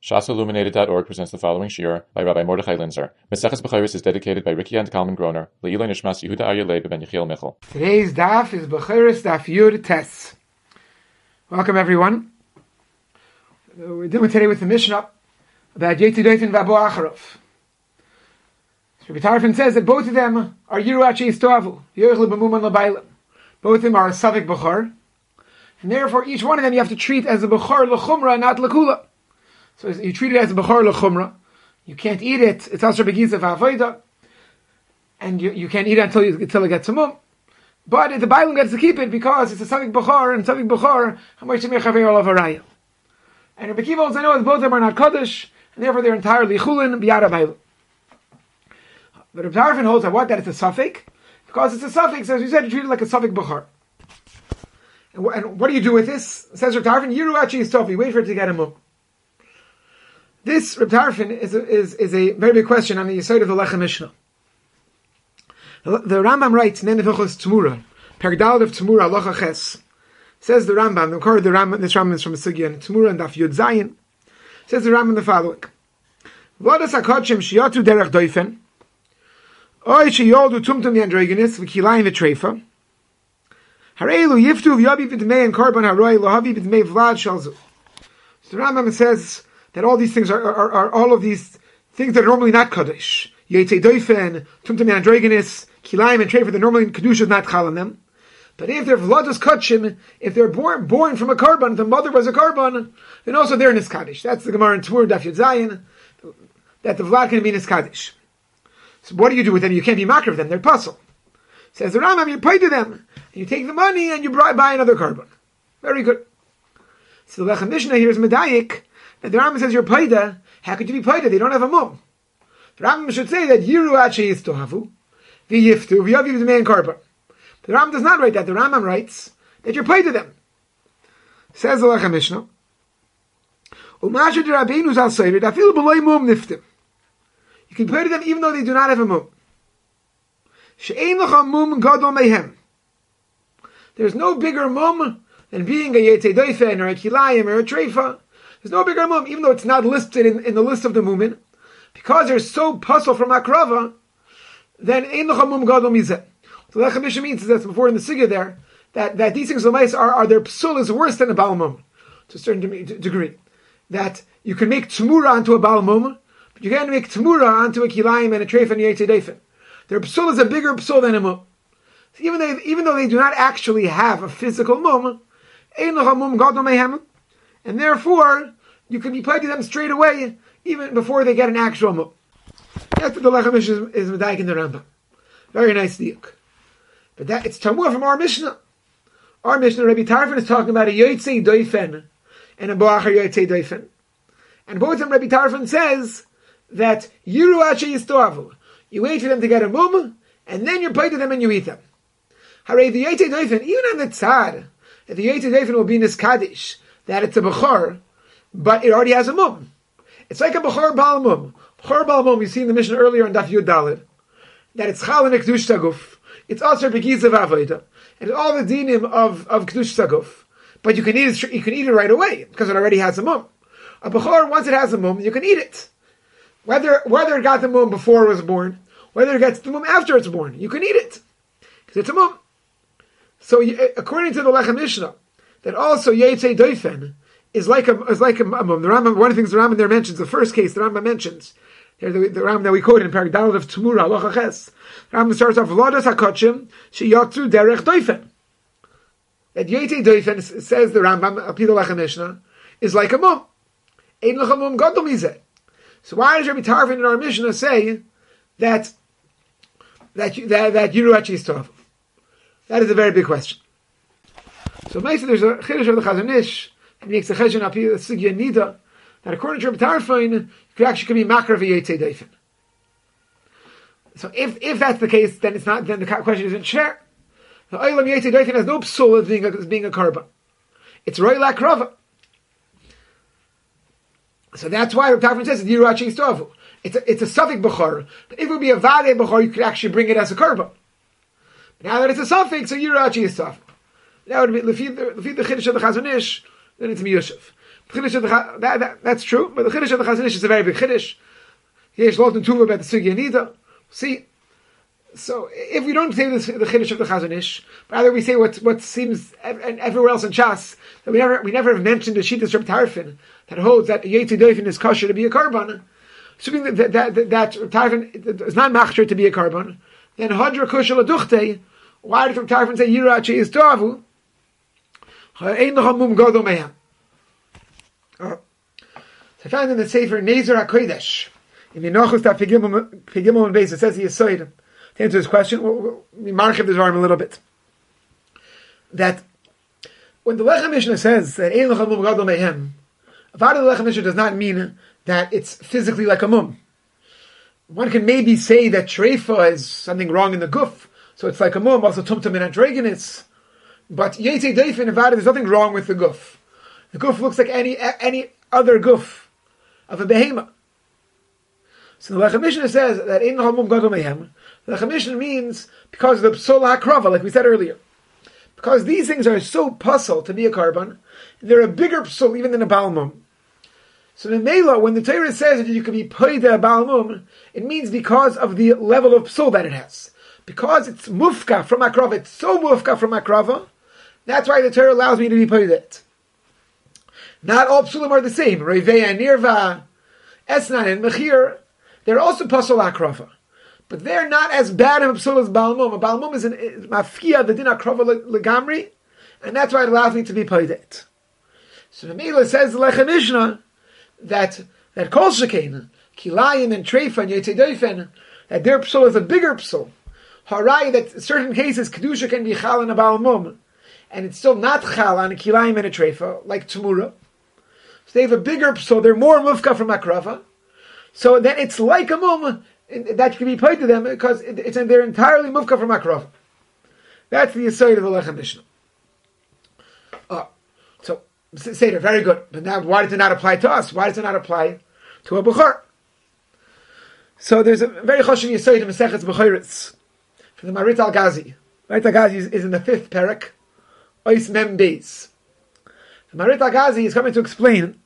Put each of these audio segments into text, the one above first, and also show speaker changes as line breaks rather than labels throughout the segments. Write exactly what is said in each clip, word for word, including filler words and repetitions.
Shas Illuminated dot org presents the following shiur by Rabbi Mordechai Linzer. Meseches Bechoros is dedicated by Ricky and Kalman Groner. Le'iloi Nishmas Yehuda Aryeh Leib ben Yechiel Michel.
Today's daf is Bechoros Daf Yud Tes. Welcome everyone. We're dealing today with the Mishnah about Yetzi Dofen V'Abo Acharov. Rabbi Tarfon says that both of them are Yiruat She'is Toavu, Yerchel B'Muman L'Bailim. Both of them are a Savik Bechor, and therefore each one of them you have to treat as a Bechor L'Chumra, not L'Kula. So you treat it as a Bechor L'Chumra. You can't eat it. It's also Begiza V'Avoida, and you, you can't eat it until you, until it gets a mum. But if the Bailim gets to keep it because it's a Savik Bechor, and Savik Bechor, Hamosh Mechaver Olav Arayim. And Rabbi Kiva also knows both of them are not Kaddish, and therefore they're entirely Chulin B'Yara Bailim. But Rabbi Tarfon holds that what? That it's a suffix. Because it's a suffix, as we said, you treat it like a suffix bechor. And, wh- and what do you do with this? Says Rabbi Tarfon, Yiruat She'is Toavu, wait for it to get a mum. This, Rabbi Tarfon, is a, is, is a very big question on the Yesod of the Lechem Mishnah. The, the Rambam writes, Nen Nevichos Tzmura, Pergdal of Tzmura, Alocha Ches. Says the Rambam, the Korah, the Rambam, this Rambam is from a Sugya, and Tzmura and Daf Yud Zayin. Says the Rambam the following. V'odas HaKodshim Shiyatu Derech Doifen, Oy sheyoldu tumtum yandrogenis v'kilayim v'treifa. Hareilu yiftu v'yabi v'dmei and korban haroi lohavi v'dmei vlad shalzu. So the Rambam says that all these things are, are, are all of these things that are normally not kaddish. Yetei doifen, tumtum yandrogenis, kilayim and treifa. They're normally kedusha is not chal on them. But if they're vladus kachim, if they're born born from a korban, the mother was a korban, then also they're niskadish. That's the Gemara in Tzmur Daf Yud Zayin, that the vlad can be niskadish. So what do you do with them? You can't be makar of them. They're puzzle. Says the Rambam, you pay to them. You take the money and you buy another korban. Very good. So the Lechem Mishnah here is medayik. That the Rambam says you're paida. How could you be paida? They don't have a mum. The Rambam should say that Yiruat She'is Toavu, v'yiftu, v'yaviv d'mei korban. The Rambam does not write that. The Rambam writes that you're paida them. Says the Lechem Mishnah. U'mashu d'Rabbeinu zal seirid, afilu b'loi mum niftim. You can pray to them even though they do not have a mum. She'ein l'cha mum gadol mehem. There's no bigger mum than being a Yetei Dofen or a Kilayim or a Treifa. There's no bigger mum, even though it's not listed in, in the list of the mumin. Because they're so puzzle from Akrava, then ein l'cha mum gadol mizeh. So Lechem Mishnah means that before in the Sigya there, that, that these things are, are their psul is worse than a Baal mum, to a certain degree. That you can make tzmura onto a Baal mum, but you can't make Tzmura onto a Kilayim and a Treif and Yetei Dofen. Their psul is a bigger psul than a mum. So even, they, even though they do not actually have a physical mum, ein l'cha mum gadol mehem, and therefore you can be played to them straight away, even before they get an actual mum. That's what the Lechem Mishnah is medayik in the Rambam. Very nice diuk. But that it's tamur from our Mishnah. Our Mishnah, Rabbi Tarfon is talking about a Yetei Dofen and a Boachar Yetei Dofen. And both of them, Rabbi Tarfon says that Yiruat She'is Toavu. You wait for them to get a mum, and then you pay to them and you eat them. Hooray, the Yetei Dofen, even on the tzad, that the Yetei Dofen will be niskadish, that it's a bechor, but it already has a mum. It's like a bechor bal mum. Bechor bal mum, you see in the Mishnah earlier in Daf Yud Daled, that it's chal and k'dush taguf. It's also begiza v'avoida, and all the dinim of of k'dush taguf. But you can eat it. You can eat it right away because it already has a mum. A bechor, once it has a mum, you can eat it. Whether whether it got the mum before it was born, whether it gets the mum after it's born, you can eat it because it's a mum. So, according to the Lechem Mishnah, that also Yetei Dofen is like a is like a, a mum. The Rambam, one of the things the Rambam there mentions, the first case the Rambam mentions, there the, the Rambam that we quoted in Perek Daled of Tzmura Alocha Ches. The Rambam starts off V'lodas HaKodshim Sheyatzu Derech Dofen. That Yetei Dofen, says the Rambam, Al Pi the Lechem Mishnah, is like a mum. Ein l'cha mum gadol mizeh. So why does Rabbi Tarfon in our Mishnah say that that that, that Yiruat She'is Toavu? That is a very big question. So maybe there's a chiddush of the Chazon Ish, and makes a cheshbon up here, the Sugya Nida, that according to Rabbi Tarfon, you could actually be makar of a Yetei Dofen. So if if that's the case, then it's not. Then the question isn't share. The Olam Yetei Dofen has no psul as being a, as being a korban. It's roy lakrava. So that's why Rabbi Tarfon says Yiruat She'is Toavu. It's a, it's a suffix bechor. But if it would be a vade bechor, you could actually bring it as a korban. Now that it's a suffix, so Yiruat She'is Toavu. That would be lefi the chiddush of the Chazon Ish. Then it's miyushav. The Chiddush of the, that, that, that's true, but the Chiddush of the Chazon Ish is a very big Chiddush. Yesh lot and tuva about the Sugya Nida. See, so if we don't say this, the Chiddush of the Chazon Ish, rather we say what what seems and everywhere else in Shas, that we never we never have mentioned the Shittas Reb Tarfon that holds that Yetzi Dofen is kosher to be a carbon. Assuming that that that, that Tarfon is not machshir to be a carbon, then Hadra Kushal Aduchte. Why did Reb Tarfon say Yirachi is Toavu? Ein noch mum Godol Mehem. I found in the Sefer Nezer HaKodesh in the Nochus that Pegimel and Beis, it says the Yisoid, to answer his question, we mark this arm a little bit. That when the Lechem Mishnah says that Ein Lechem Mum Gadol Mehem, Avad the Lechem Mishnah does not mean that it's physically like a mum. One can maybe say that Treifa is something wrong in the guf, so it's like a mum, also Tumtum and Androgenis. But Yetzei Deifin, Avad, there's nothing wrong with the guf. The guf looks like any any other guf of a behemoth. So the Lechem Mishnah says that Ein Lechem Mum Gadol Mehem. The Lechem Mishnah means because of the Psol HaKrava, like we said earlier. Because these things are so puzzle to be a carbon, they're a bigger psul even than a Baal Mum. So in Mela, when the Torah says that you can be paida a Baal Mum, it means because of the level of psul that it has. Because it's mufka from Akrava, it's so mufka from Akrava, that's why the Torah allows me to be paida it. Not all psulim are the same. Reveya, Nirva, Esnan, and Mechir, they're also pasol akrava. But they're not as bad of a psul as Baal Mum. A Baal Mum is an mafkia, the din akrava legamri, and that's why it allows me to be paid it. So the Mela says the Lechem Mishnah that that kol shekein, kilayim and treifa and yetzei doifen, that their psul is a bigger psul. Harai, that in certain cases kedusha can be chal on a Baal Mum, and it's still not chal on a kilayim and a treifa, like Tumura. So they have a bigger psul, they're more mufka from akrava. So then it's like a mum that can be paid to them because it's they're entirely mufka from akrava. That's the aside of the Lechem Mishnah. Oh, so Seder, very good. But now, why does it not apply to us? Why does it not apply to a bukhar? So there's a very choshev yesod in Masechet Bechoros from the Marit Al Gazi. Marit Al Gazi is, is in the fifth parak, Ois Mem Beis. The Marit Al Gazi is coming to explain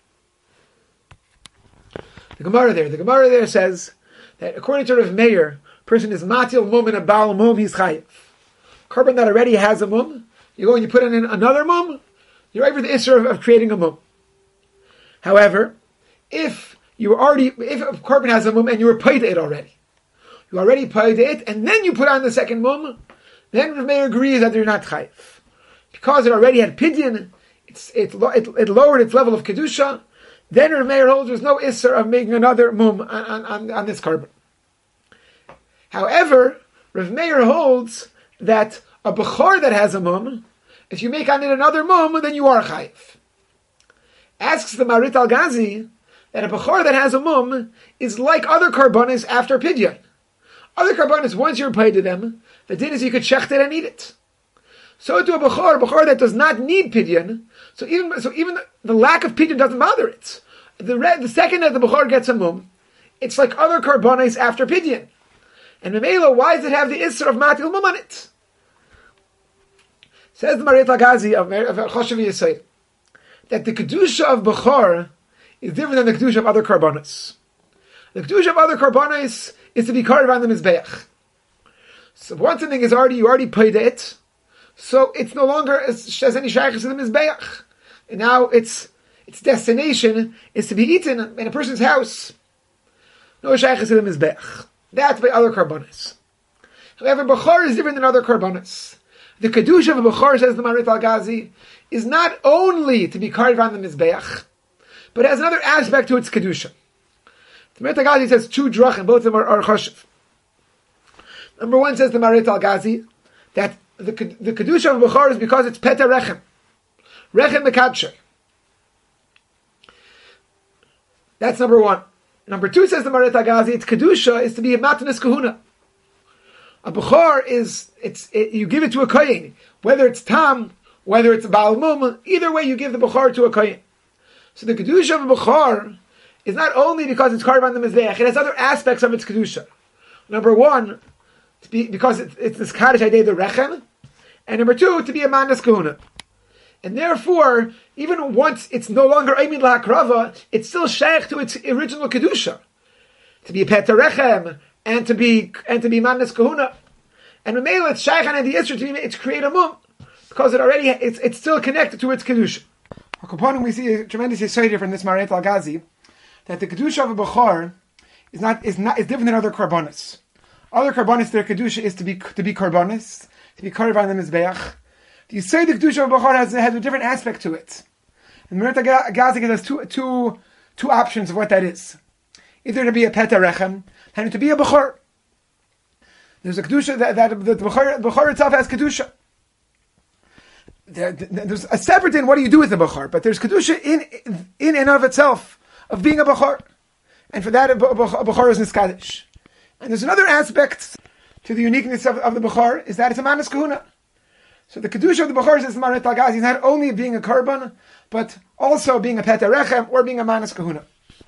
the Gemara there. The Gemara there says that according to Rav Meir, a person is matil mum and a baal mum, he's chayiv. Carbon that already has a mum, you go and you put in another mum, you're over the issur of, of creating a mum. However, if you already, if a carbon has a mum and you were paid it already, you already paid it, and then you put on the second mum, then Rav Meir agrees that they're not chayiv. Because it already had pidyon, it's, it, it, it lowered its level of kedusha, then Rav Meir holds there's no issur of making another mum on, on, on this carbon. However, Rav Meir holds that a bechor that has a mum, if you make on it another mum, then you are chayiv. Asks the Marit Al Gazi that a bechor that has a mum is like other karbonis after pidyon. Other karbonis, once you're paid to them, the din is you could shecht it and eat it. So to a bechor, bechor that does not need pidyon, so even so even the, the lack of pidyon doesn't bother it. The red, the second that the bechor gets a mum, it's like other karbonis after pidyon. And Memela, why does it have the issur of matil mum on it? Says the Marit Al Gazi of Choshev Yesod that the kedusha of bechor is different than the kedusha of other karbonis. The kedusha of other karbonis is to be carved on the mizbeach. So once something is already you already paid it. So it's no longer as, as any shaykhs in the mizbeach. And now its its destination is to be eaten in a person's house. No shaykhs in the mizbeach. That's by other karbonis. However, bechor is different than other karbonis. The kedusha of a bechor, says the Marit Al Gazi, is not only to be carved on the mizbeach, but it has another aspect to its kedusha. The Marit Al Gazi says two drachim, both of them are, are choshev. Number one, says the Marit Al Gazi, that The, the kedusha of bechor is because it's peta rechem, rechem mekadsher. That's number one. Number two, says the Marit Al Gazi, its kedusha is to be a matnas kahuna. A bechor is it's it, you give it to a kohen, whether it's tam, whether it's a baal mum, either way you give the bechor to a kohen. So the kedusha of a bechor is not only because it's carved on the mizbeach; it has other aspects of its kedusha. Number one, to be, because it, it's this kaddish idea the rechem. And number two, to be a manas kahuna. And therefore, even once it's no longer Eimin La'akrava, it's still shaykh to its original Kedusha. To be a Petarechem, and to be, and to be Manas Kahuna. And Mamela, it's shaykh and the Isra to be, it's create a mum. Because it already, it's, it's still connected to its Kedusha. A component we see a tremendous insight from this Maret Al-Ghazi, that the Kedusha of a Bechor is not, is not, is different than other Karbonis. Other Karbonis, their Kedusha is to be, to be Karbonis, to be Karban on the Mizbeach. You say the Kedusha of Bechor has, has a different aspect to it. And Maret Al-Ghazi gives us two, two, two options of what that is. Either to be a Peta Rechem, and to be a Bechor. There's a Kedusha that, that the Bechor, Bechor itself has Kedusha. There, there's a separate in what do you do with the Bechor, but there's Kedusha in, in and of itself of being a Bechor. And for that, a Bechor is Niskadish. And there's another aspect to the uniqueness of, of the Bechor, is that it's a Manas Kahuna. So the Kedusha of the Bechor, says Maret Al-Ghazi, is not only being a Karban, but also being a Peta Rechem or being a Manas Kahuna.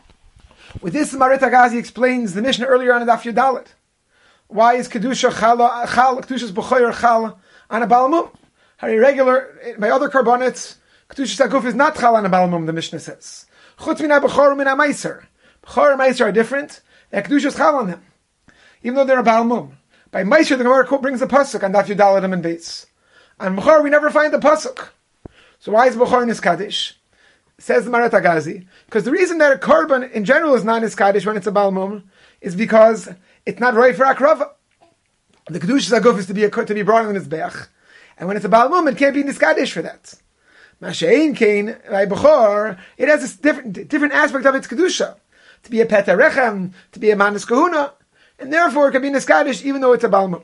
With this, Maret Al-Ghazi explains the Mishnah earlier on in Daf Yud Dalet. Why is Kedusha Chal, Chal Kedusha's Bechor Chal on a Balmum? How irregular, by other Karbanets, Kedusha's Aguf is not Chal on a Balmum, the Mishnah says. Chutz min ha-Bechor min ha-Meiser. Bechor and Meiser are different, and Kedusha's Chal on them. Even though they're a Balmum. By Meiser, the Gemara brings the Pasuk on Daf Yud Dalet and Beis. On Bechor, we never find the Pasuk. So why is Bechor Niskadish? Says the Maret Al-Ghazi, because the reason that a Karban in general is not Niskadish when it's a Balmum is because it's not right for Akrava. The Kedusha's Aguf is to be, a, to be brought in the Mizbeach. And when it's a Balmum, it can't be Niskadish for that. Mashein Kain, by Bechor, it has a different, different aspect of its Kedusha. To be a Peta Rechem, to be a Manas Kahuna, and therefore it can be Niskadish even though it's a Balmum.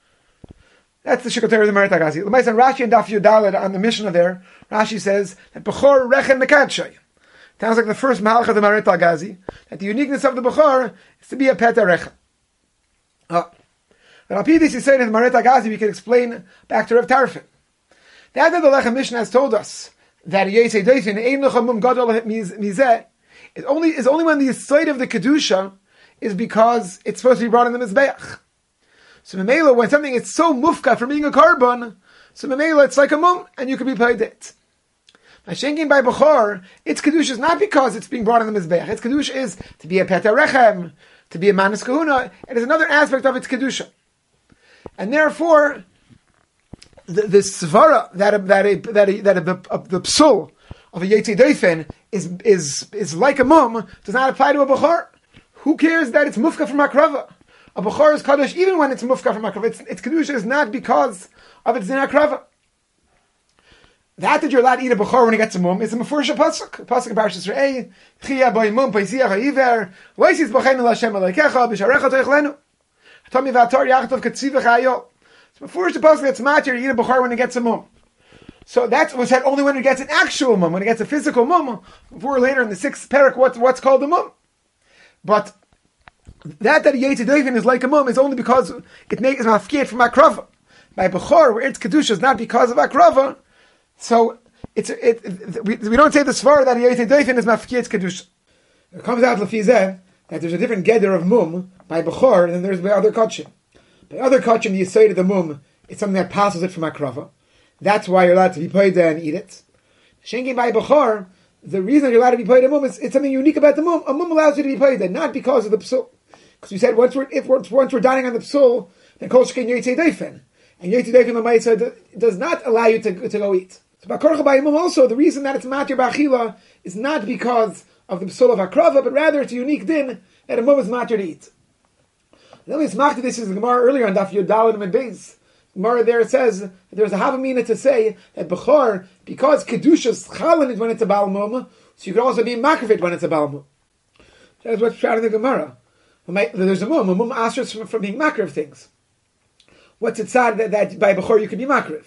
That's the Shikoteri of the Maret Al-Ghazi. L'maisa Rashi and Daf Yud Dalet on the Mishnah there, Rashi says that Bechor Rechem Mekadshay. Sounds like the first Malach of the Maret Al-Ghazi, that the uniqueness of the Bechor is to be a Peta Rechem. Oh. But Al Pi this, you say in the Maret Al-Ghazi, we can explain back to Rav Tarfon. The Adad Lechem Mishnah has told us that Yesei Doifin Ein Lechamum Gadol Mizeh is only is only when the side of the kedusha is because it's supposed to be brought in the mizbeach. So Memela, when something is so mufka from being a carbon, so Memela it's like a mum, and you can be paid it. Mashenkin by Bechor, its kedusha is not because it's being brought in the mizbeach. Its kedusha is to be a peta rechem, to be a manas kahuna. It is another aspect of its kedusha. And therefore, the, the svara that a, that a, that a, that a, the, a, the psul of a yetzi doifen is is is like a mum does not apply to a bechor. Who cares that it's mufka from akrava? A bechor is kadosh even when it's mufka from akrava. Its, its kedusha is not because of its din akrava. That that you're allowed to eat a bechor when he gets a mum is a mefurish pasuk. Pasuk in Parshas Re'eh, Chia by mum paisiach ha'iver, loisis b'chein el Hashem aleikecha b'sharecha toichlenu. Tami v'atar yachatov katzivach ha'ayol. So before the pasuk gets matir, you eat a bechor when it gets a mum. So that's what's said only when it gets an actual mum, when it gets a physical mum. Before later in the sixth parak, what's what's called a mum. But that that yetzi doifen is like a mum is only because it makes mafkiyat from akrava. By bechor, where its kedusha is not because of akrava, so it's it, it we, we don't say the svar that yetzi doifen is mafkiyat kedusha. It comes out lefizeh that there's a different gather of mum by bechor than there's by other kachim. By other kachim, the yisayid of the mum, it's something that passes it from akrava. That's why you're allowed to be paid and eat it. Shenkin by bechor, the reason you're allowed to be paid a mum is it's something unique about the mum. A mum allows you to be paid, and not because of the psul. Because we said once we're if we're, once we're dining on the psul, then kol shkein yetzi doifen, and yetzi doifen l'maisa does not allow you to to go eat. So bakorcha by a mum also, the reason that it's matir b'achila is not because of the psul of akrava, but rather it's a unique din that a mum is matir to eat. Then we smacked this is the Gemara earlier on Daf Yud Dalet and Beis. Gemara there says that there's a havamina to say that bechor, because kedusha's chalin is when it's a bal mum, so you can also be makravit when it's a bal mum. That's what's shouted in the Gemara. There's a mum, a mum asks from, from being makrav things. What's it sad that, that by bechor you can be makrav?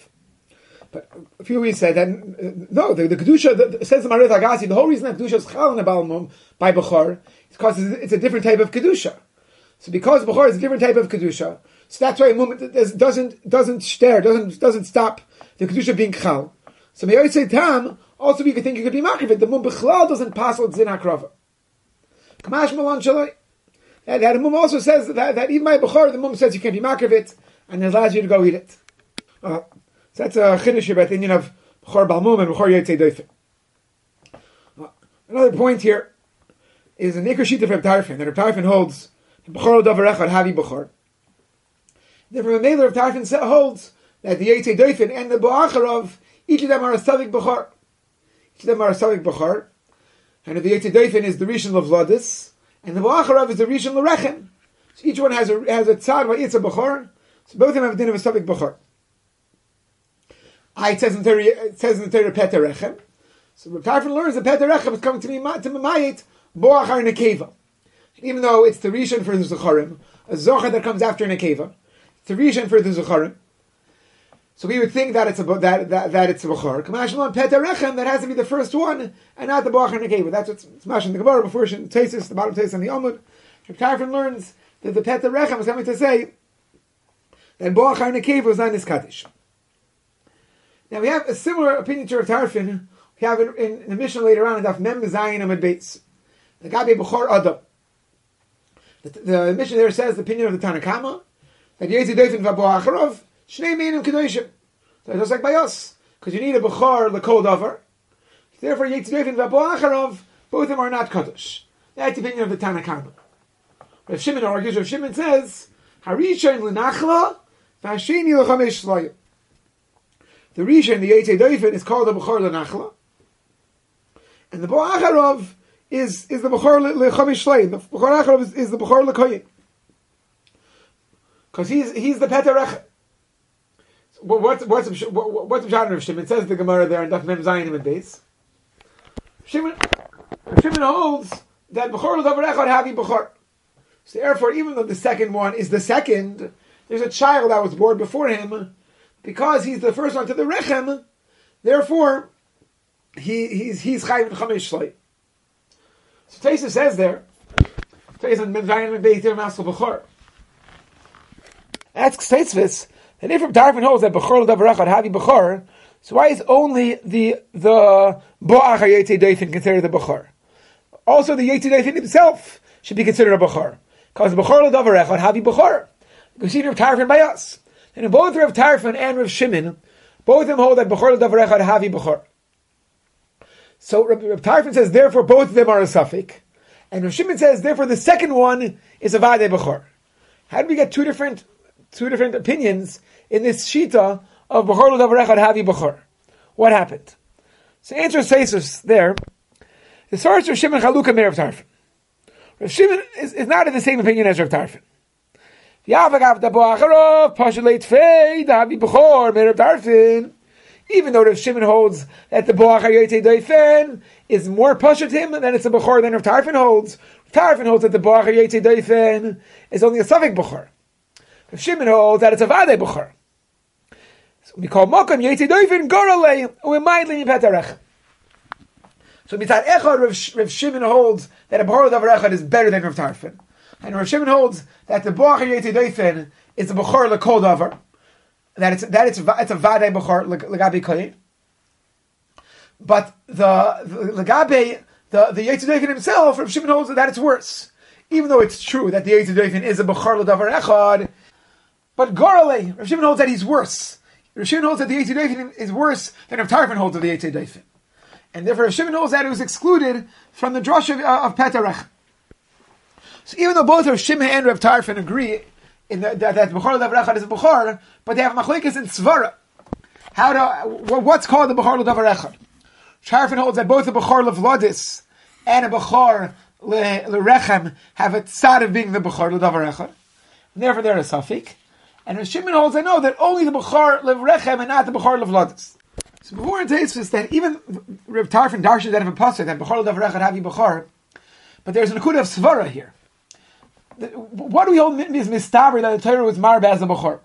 But a few weeks said that no, the, the kedusha the, says the Maret Al-Ghazi, the whole reason that kedusha's chalin a bal mum by bechor is because it's a different type of kedusha. So because bechor is a different type of kedusha, so that's why a mum doesn't doesn't stare, doesn't doesn't stop the kedusha being chal. So may I say tam also we could think you could be makrav. The mum bechlal doesn't pass on zin hakrava. Kamash malan shaloi. That the mum also says that, that even by bechor the mum says you can be makrav it and it allows you to go eat it. Uh, so that's a chiddush about the Indian of B'chor Balmum and B'chor Yotzei Dofen. Another point here is a Nikar Shita of Reb Tarfon, that Reb Tarfon holds B'chor Davar Echad Havi B'chor. Therefore, a Meiler of Tarfon holds that the Yotzei Dofen and the Bo'acharov, each of them are a Savik B'chor. Each of them are a Savik B'chor. And the Yotzei Dofen is the Rishon of Vladis, and the Bo'acharov is the Rishon L'Rechem. So each one has a has a tzad va'itza b'chor. So both of them have a din of a savik b'chor. I it says in the Torah, it says in the Torah Peter Rechem. So Reb Tarfon learns that Peter Rechem is coming to me to Mamayit Bo'achar Nekeva. Even though it's the Rishon for the Zecharim, a Zochar that comes after Nekeva, it's the Rishon for the Zecharim. So we would think that it's a that that, that it's a b'chor. Kamash Shalom Peter Rechem, that has to be the first one and not the Bo'achar Nekeva. That's what's smashed in the Gemara before Shin Tesis, the bottom Tesis on the Amud. Reb Tarfon learns that the Peter Rechem is coming to say that Bo'achar Nekeva was not this Kaddish. Now we have a similar opinion to Reb Tarfon. We have it in, in the Mishnah later on in Daf Mem Zayin Amud Beis. The Gabi B'chor Adam. The, the Mishnah there says the opinion of the Tanakama that Yotzei Dofen v'Bo'acharov Shnei Meinim Kedoshim. So just like by us, because you need a B'chor l'kol davar. Therefore Yotzei Dofen v'Bo'acharov, both of them are not Kadosh. That's the opinion of the Tanakama. Rav Shimon argues. Rav Shimon says Harishon l'nachla v'Hasheni l'chamesh shlayim. The Rishon, the Yotzei Dofen, is called the B'chor l'nachla, and the Bo'acharov is is the B'chor l'chamesh shlayim. The B'chor l'Acharov is, is the B'chor l'koyin, because he's he's the Peter Rechem. So what's what's what's the genre of Shimon? It says the Gemara there in Daf Mem Zayin and Beis. Shimon Shimon holds that B'chor l'davar echad havi B'chor. So therefore, even though the second one is the second, there's a child that was born before him, because he's the first one to the Rechem. Therefore, he he's he's Chayim Chamesh Shlai. So Taisa says there, Taisa and Menzayin and Beit Masel B'chor. Asks Taisvis, and if Reb Tarfon holds that B'chor l'davar echad havi B'chor, so why is only the the Bo'achar Yotzei Dofen considered the B'chor? Also, the Yotzei Dofen himself should be considered a B'chor. Because B'chor l'davar echad havi B'chor. You see Reb Tarfon by us. And in both Reb Tarfon and Reb Shimon, both of them hold that B'chor l'davar echad havi B'chor. So Reb, Reb Tarfon says, therefore both of them are a suffix. And Reb Shimon says, therefore the second one is a Vadei B'chor. How do we get two different two different opinions in this Shita of B'chor l'davar echad havi B'chor? What happened? So answer says there, the source of Shimon Chalukah Meir Reb Tarfon. Rav Shimon is, is not in the same opinion as Rav Tarfon. Even though Rav Shimon holds that the Bo'achar Yotzei Dofen is more pashut him than it's a B'chor than Rav Tarfon holds. Rav Tarfon holds that the Bo'achar Yotzei Dofen is only a Savik B'chor. Rav Shimon holds that it's a Vadei B'chor. So we call Mokum Yotzei Dofen Goralei U'Maydli Peter Rechem. So Mitzad Echad, Rav, Rav Shimon holds that a B'chor l'davar echad is better than Rav Tarfon. And Rav Shimon holds that the Bo'achar Yotzei Dofen is the B'chor l'kol davar. That it's that it's it's a Vadei B'chor l'gabe koyin. But the l'gabe the the Yotzei Dofen himself, Rav Shimon holds that it's worse. Even though it's true that the Yotzei Dofen is a B'chor l'davar echad, but Goralei, Rav Shimon holds that he's worse. Rav Shimon holds that the Yotzei Dofen is worse than Rav Tarfon holds of the Yotzei Dofen. And therefore, Rav Shimon knows that it was excluded from the drush of, uh, of Peter Rechem. So even though both Rav Shimon and Rav Tarfon agree in the, that, that B'chor l'davar echad is a B'chor, but they have machlekes in Tzvara. How to, what's called the B'chor l'davar echad? Tarfon holds that both the B'chor l'vladis and a B'chor l'rechem have a tzad of being the B'chor l'davar echad. And therefore they're a suffix. And Rav Shimon holds, I know, that only the B'chor l'rechem and not the B'chor l'vladis. So before it takes that even Reb Tarfon darshan that of a pasuk that B'chor l'davar echad havi B'chor, but there's an akud of svara here. What do we hold is mistaber that the Torah was marba as a B'chor?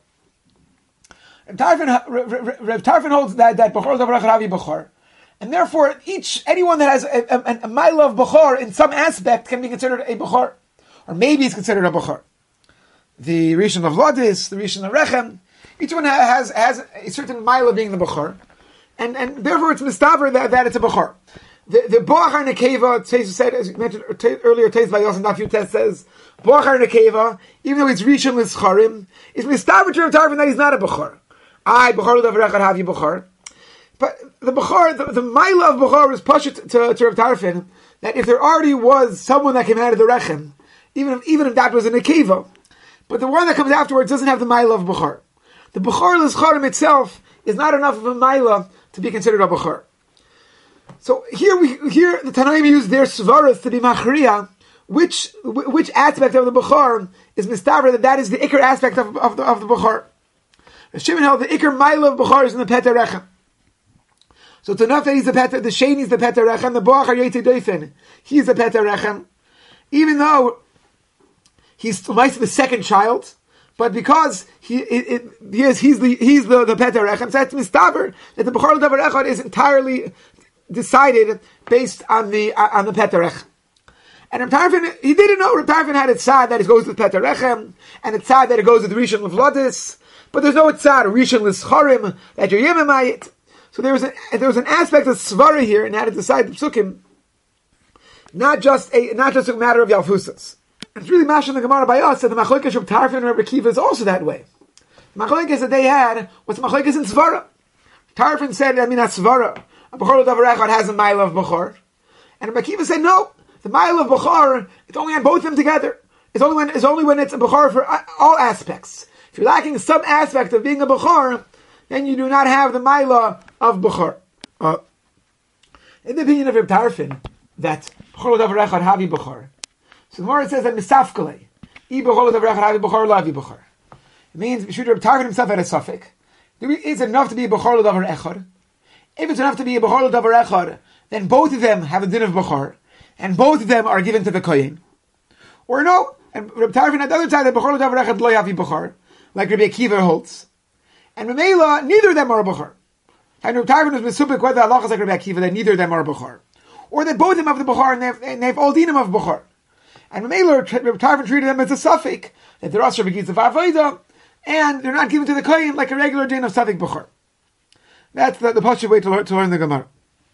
Reb Tarfon, Reb Tarfon holds that that B'chor l'davar echad havi B'chor, and therefore each anyone that has a, a, a mile of B'chor in some aspect can be considered a B'chor, or maybe is considered a B'chor. The Rishon of Lodis, the Rishon of Rechem, each one has has a certain mile of being the B'chor. And and therefore it's mistaver that, that it's a B'chor. The the Bo'achar Nekeva, Tzeisu said, as you mentioned earlier, Tzeisu by Yosef Daf Yud says, Bo'achar Nekeva, even though it's Rishon l'scharim, is mistaver to Rav Tarfon that he's not a B'chor. I B'chor l'davar echad havi B'chor. but the Bechor, the, the Maila of Bechor was pushed to, to Rav Tarfon, that if there already was someone that came out of the Rechem, even if, even if that was an Akiva, but the one that comes afterwards doesn't have the Maila of Bechor. The Bechor L'Scharim itself is not enough of a Maila to be considered a Bechor. So here we here the Tanaim use their Svaras to be Machriya, which which aspect of the Bechor is Mistaver, that that is the Iker aspect of, of the of the Bechor. Shimon held the Iker Maila of Bechor is in the Peter Rechem. So it's enough that he's the Peter, the Sheni is the Peter Rechem, the Boach Yete Doifen, he's the Peter Rechem, even though he's the second child, but because he it, it, he is he's the he's the the Peter Rechem, so that's Mistaver that the Bechor Davar Echad is entirely decided based on the uh, on the Peter Rechem. And Rav Tarfon, he didn't know. Rav Tarfon had a tzad that it goes with Peter Rechem, and a tzad that it goes with Rishon Levlodis, but there's no tzad Rishon L'Scharim that you're Yemamayit. So there was a, there was an aspect of svara here, and how to decide the psukim, not just a not just a matter of yalfusas. It's really mashal the Gemara by us that the machlokes of Tarfon and Rabbi Kiva is also that way. The machlokes that they had was the machlokes in svara. Tarfon said, I mean, that's svara. A bechor davar echad has a mile of bechor, and Rabbi Kiva said, no, the mile of bechor it's only on both of them together. It's only when it's only when it's a bechor for all aspects. If you're lacking some aspect of being a bechor, then you do not have the Maila of Bechor. Uh, in the opinion of Reb Tarfon, that Bechor Davar Echad Havi Bechor. So the Gemara says that Misafkele, I Bechor Davar Echad Havi Bechor Lavi Bechor. It means, should Reb Tarfon himself had a suffix. Is it enough to be a Bechor Davar Echad? If it's enough to be a Bechor Davar Echad, then both of them have a din of Bechor, and both of them are given to the Kohen. Or no, and Reb Tarfon at the other side, that Bechor Davar Echad Lo Yavi Bechor, like Rabbi Akiva holds. And Mamela, neither of them are a Bechor. And Reb Tarfon was Mesupik whether Allah is like Rabbi Akiva, that neither of them are a Bechor. Or that both of them have the Bechor, and they have, and they have all dinim of Bechor. And Mamela, Reb Tarfon treated them as a suffix, that they're also begins of Avodah, and they're not given to the Kohen like a regular din of suffix Bechor. That's the, the positive way to learn, to learn the Gemara.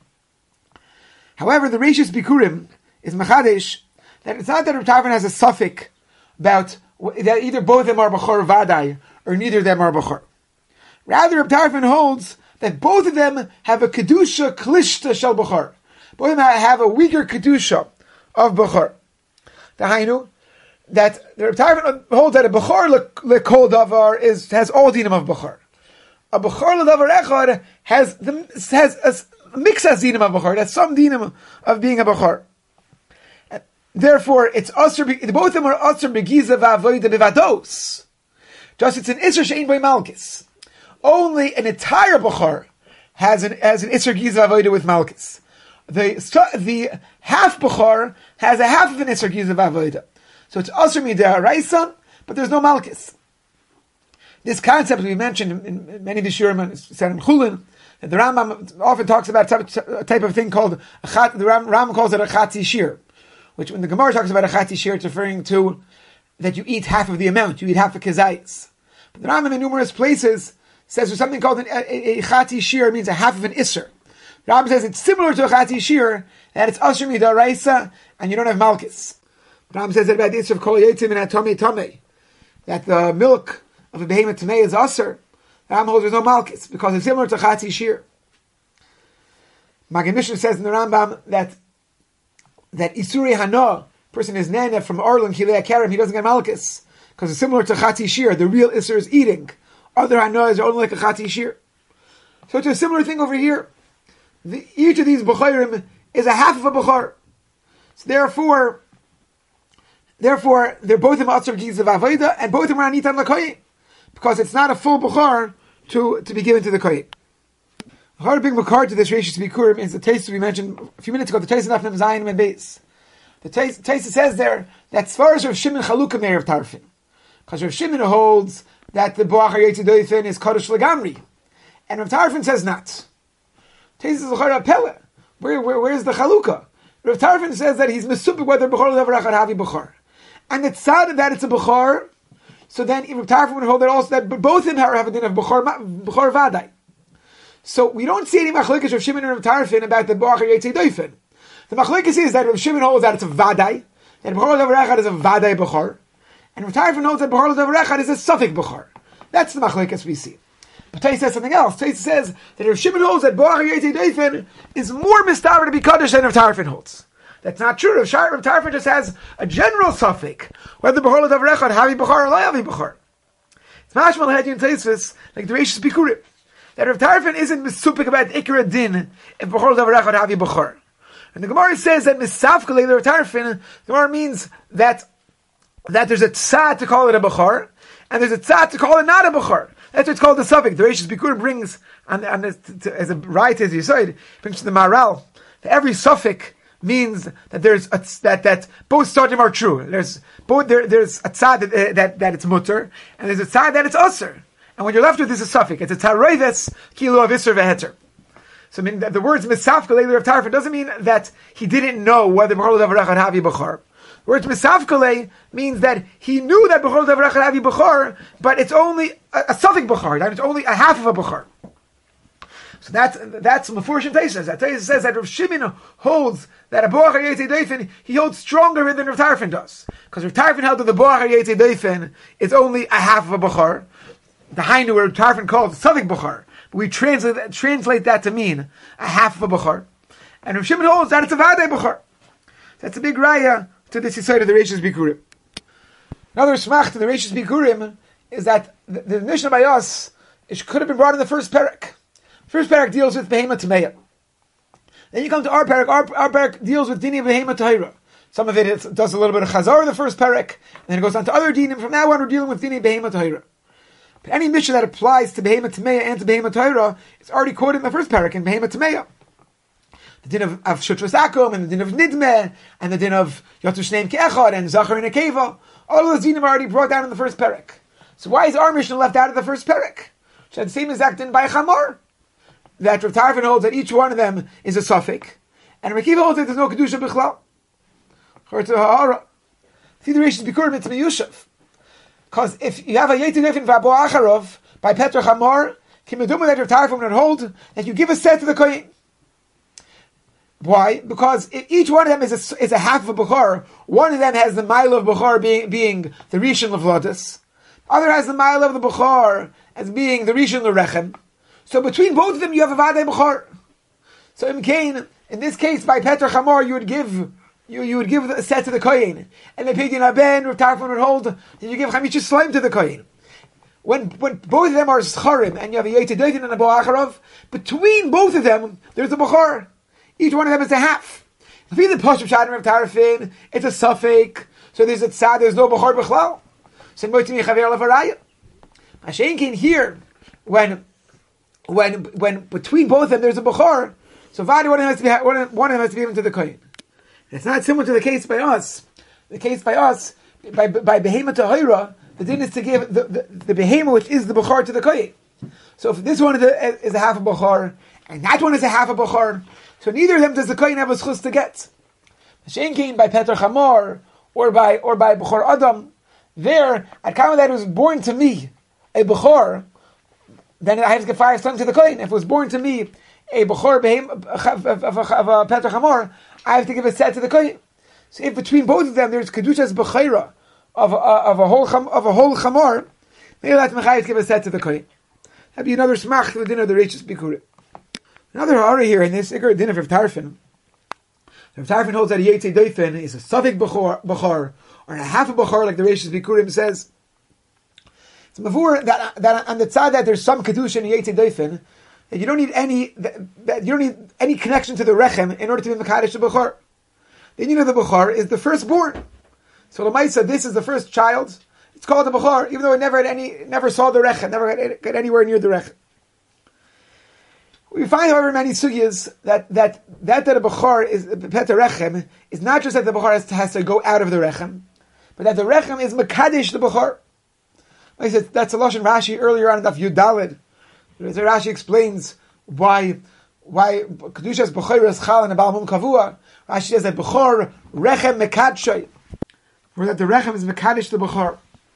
However, the Reishis Bikurim is Mechadesh, that it's not that Reb Tarfon has a suffix about that either both of them are Bechor Vadai, or neither of them are Bechor. Rather, Reb Tarfon holds that both of them have a kedusha klishta shel bechor. Both of them have a weaker kedusha of bechor. Dahainu, that Reb Tarfon holds that a bechor lekol davar is has all dinim of bechor. A bechor ledavar echad has the has a mix as dinim of bechor. That's some dinim of being a bechor. Therefore, it's usher. Both of them are usher begiza v'avoida bevados. Just it's an isser shein by malchus. Only an entire Bechor has an has an Isser Giza Avodah with Malchus. The the half Bechor has a half of an Isser Giza Avodah. So it's Asr Mideh Raisa, but there's no Malchus. This concept we mentioned in, in many Vishurim, said in Chulin, that the Rambam often talks about a type of thing called a chat, the Ram, Rambam calls it a Chatzi Shir, which when the Gemara talks about a Chatzi Shir, it's referring to that you eat half of the amount, you eat half a kezayis. But the Rambam in numerous places says there's something called an, a, a chati shir, means a half of an isser. The Rambam says it's similar to a chati shir, that it's asher midaraisa, and you don't have malchus. The Rambam says that about the isser of kol yetim and atome tome, that the milk of a behemoth tamei is asher. The Rambam holds there's no malchus, because it's similar to chati shir. Magen Mishnah says in the Rambam that that isuri hana, person is nana from Orlin Kilei Karim, he doesn't get malchus, because it's similar to chati shir, the real isser is eating. Other hanoas are only like a chati shir. So it's a similar thing over here. The, each of these bechorim is a half of a bechor. So therefore, therefore they're both in Matzor Giz of Avodah, and both of them are Anitan L'Koyin, because it's not a full bechor to, to be given to the Koyin. A hard big makar to this Reishis Bikurim is the taste we mentioned a few minutes ago, the taste of Nafnim Zayin and Beis. The taste says there that Svaras Rav Shimon Chalukah Meir of Tarfon. Because Rav Shimon holds that the Boach Yetzi Doifen is Kodesh Legamri. And Rav Tarfon says not. Taste is L'chara Pele. Where, where, where's the Chalukah? Rav Tarfon says that he's Mesupik whether Bechor Levar Echad Havi Bechor. And it's sad that it's a Bechor, so then Rav Tarfon would hold that also that both of them have a din of Bechor, Bechor Vadai. So we don't see any machlokes Rav Shimon and Rav Tarfon about the Boach Yetzi Doifen. The machlokes is that Rav Shimon holds that it's a Vadai, that Bechor Levar Echad is a Vadai Bechor, and Rav Tarfon holds that Bechor Levar Echad is a Suffolk Bechor. That's the machlokes we see. But Tais says something else. Tais says that Rav Shimon holds that Boach Yetei Dofen is more mistaber to be Kaddish than Rav Tarfon holds. That's not true. Rav Tarfon just has a general suffix, whether B'chol Adav Rechad, Havi B'char, or Lo Havi B'char. It's mashmal had you in Tais like the Reishis Bikurim, that Rav Tarfon isn't misupik about Ikra Din if B'chol Adav Rechad, Havi B'char. And the Gemara says that Misafkele Rav Tarfon, the Gemara means that that there's a tzad to call it a B'char, and there's a tzad to call it not a B'char. That's what's called the suffix. The Reishis Bikurim brings, and, and as a right as you said, brings to the Maral, that every suffix means that there's a, that that both tzaddim are true. There's both there, there's a tzad that, uh, that that it's mutter, and there's a tzad that it's usher. And when you're left with this, a suffix. It's a taroives kilo of isser veheter. So I mean the, the words misafka leiler of tarfon doesn't mean that he didn't know whether b'chol davar echad havi b'char. The word misafkale means that he knew that b'chol davar echad havi b'char, but it's only a, a suffix b'char. That it's only a half of a b'char. So that's that's Mefurish Taisa. That Taisa says that Rav Shimon holds that a Boach Yetei Dofen he holds stronger than Rav Tarfon does, because Rav Tarfon held that the Boach Yetei Dofen is only a half of a b'char. The Hainu where Rav Tarfon calls suffix b'char. We translate translate that to mean a half of a b'char, and Rav Shimon holds that it's a vadei b'char. That's a big raya to this side of the Reishis Bikurim. Another smach to the Reishis Bikurim is that the, the Mishnah by us it could have been brought in the first parak. First parak deals with behema tameya. Then you come to our parak. Our, our parak deals with dini behema tahira. Some of it is, does a little bit of chazar in the first parak, and then it goes on to other dinim. From now on, we're dealing with dini behema tahira. But any mission that applies to behema tameya and to behema tahira is already quoted in the first parak in behema tameya. The din of, of shutras akum, and the din of nidmeh, and the din of yotur shneim ke'echad, and zachar and akeva. All of those dinim are already brought down in the first parak. So why is our mission left out of the first parak? Which had the same exact din by chamor. That Rav Tarfon holds that each one of them is a suffix, and Rav Akiva holds that there's no kedusha bichlal. See the Reishis Bikurim it's miyushav, because if you have a yetei dofen v'abo acharov by Petra Chamor, kimeduma that Rav Tarfon would hold that you give a set to the kohen. Why? Because if each one of them is a, is a half of a bechor. One of them has the mile of bechor being being the rishon levladus. The other has the mile of the bechor as being the rishon lerechem. So between both of them, you have a vadei b'chor. So in Cain, in this case, by Petra Chamor, you would give you you would give a set to the kohen, and the Pidyon Haben, Rav Tarfon would hold, and you give chamisha slime to the kohen. When when both of them are scharim, and you have a yetei dofen and a bo'acharov, between both of them, there's a b'chor. Each one of them is a half. If you the Pashup Shad Rav Tarfon, it's a suffix, so there's a tzad, there's no b'chor b'chlal. So moitimi chaver levaraya. Mashen Cain here, when When when between both of them there's a bechor, so vadi one of them has to be one of, one of them has to be given to the kohen. It's not similar to the case by us. The case by us by by behema tahira, the din is to give the, the, the behema which is the bechor to the kohen. So if this one is a, is a half a bechor and that one is a half a bechor, so neither of them does the kohen have a schus to get. Shein came by Petra Chamor or by or by bechor Adam. There, at time that it was born to me a bechor, then I have to give five sons to the kohen. If it was born to me a bechor behem of a Petra Chamor, I have to give a set to the kohen. So if between both of them there's kedushas bechira of a, of a whole of a whole chamor, maybe that's mechayiv to give a set to the kohen. That'd be another smach to the din of the Reishis Bikurim. Another hara here in this ikar din of Rav Tarfon. Rav Tarfon holds that a yetei dofen is a suffix bechor, bechor or a half a bechor, like the Reishis Bikurim says. It's before that that on the tzad that there's some kedusha in yetei dofen, that you don't need any that, that you don't need any connection to the rechem in order to be mekadesh the bechor. The union of the bechor is the firstborn. So the Lamaisa, this is the first child. It's called the bechor, even though it never had any, never saw the rechem, never got, got anywhere near the rechem. We find, however, many sugyas that that that that a bechor is peta rechem is not just that the bechor has to, has to go out of the rechem, but that the rechem is mekadesh the bechor. Like I said, that's a lashon Rashi earlier on in Daf Yud Daled. Rashi explains why why kedushas bechor is chal and a balmum kavua. Rashi says that bechor rechem mekadshay, or that the rechem is mekadesh the bechor.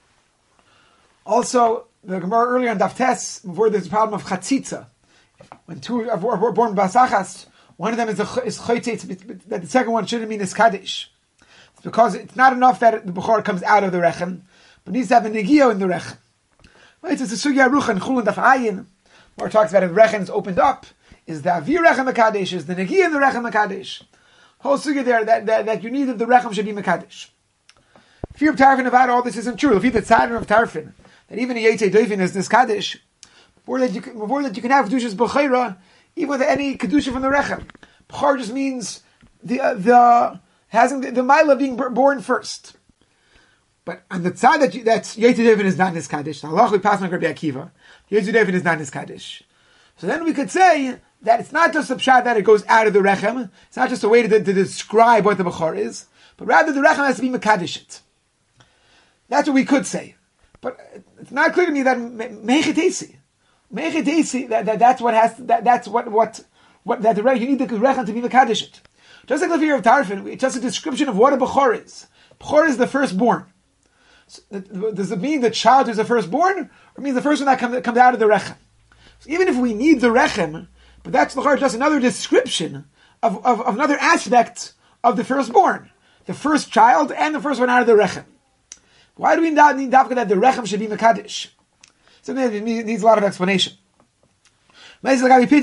Also, the Gemara earlier on Daf Tes, before there's a problem of chatzitza, when two are born basachas, one of them is a, is chaytitz, that the second one shouldn't mean iskadish. It's because it's not enough that the bechor comes out of the rechem, but needs to have a negio in the rechem. Right? It's a sugya ruch and chulin daf ayin where it talks about if Rechem is opened up, is the Avir Rechem Mekadesh, is the Negi and the Rechem Mekadesh. Whole sugya there that, that, that you need that the Rechem should be Mekadesh. Fear of Tarfin about all this isn't true. If you the Tzadar of Tarfin, that even a Yetei Doifin is this Kaddish, before that you can, before that you can have Kedushas B'chaira, even with any Kedusha from the Rechem. B'char just means the, uh, the, having the, the Maila being born first. But on the side that you, that's Yetei Doifin is not this Kaddish. The halach we pass on Rabbi Akiva. Yetei Doifin is not this Kaddish. So then we could say that it's not just a pshat that it goes out of the Rechem. It's not just a way to, to describe what the B'char is, but rather the Rechem has to be Mekadesh. That's what we could say. But it's not clear to me that Mechitesi, Mechitesi, that, that that's what has to, that, that's what, what, what, that the you need the Rechem to be Mekadesh. Just like the fear of Tarfin, it's just a description of what a B'char is. B'char is the firstborn. So, does it mean the child is the firstborn, or means the first one that comes, that comes out of the Rechem? So even if we need the Rechem, but that's B'char just another description of, of, of another aspect of the firstborn. The first child and the first one out of the Rechem. Why do we need Dafka that the Rechem should be Mekadesh? Something that needs a lot of explanation. From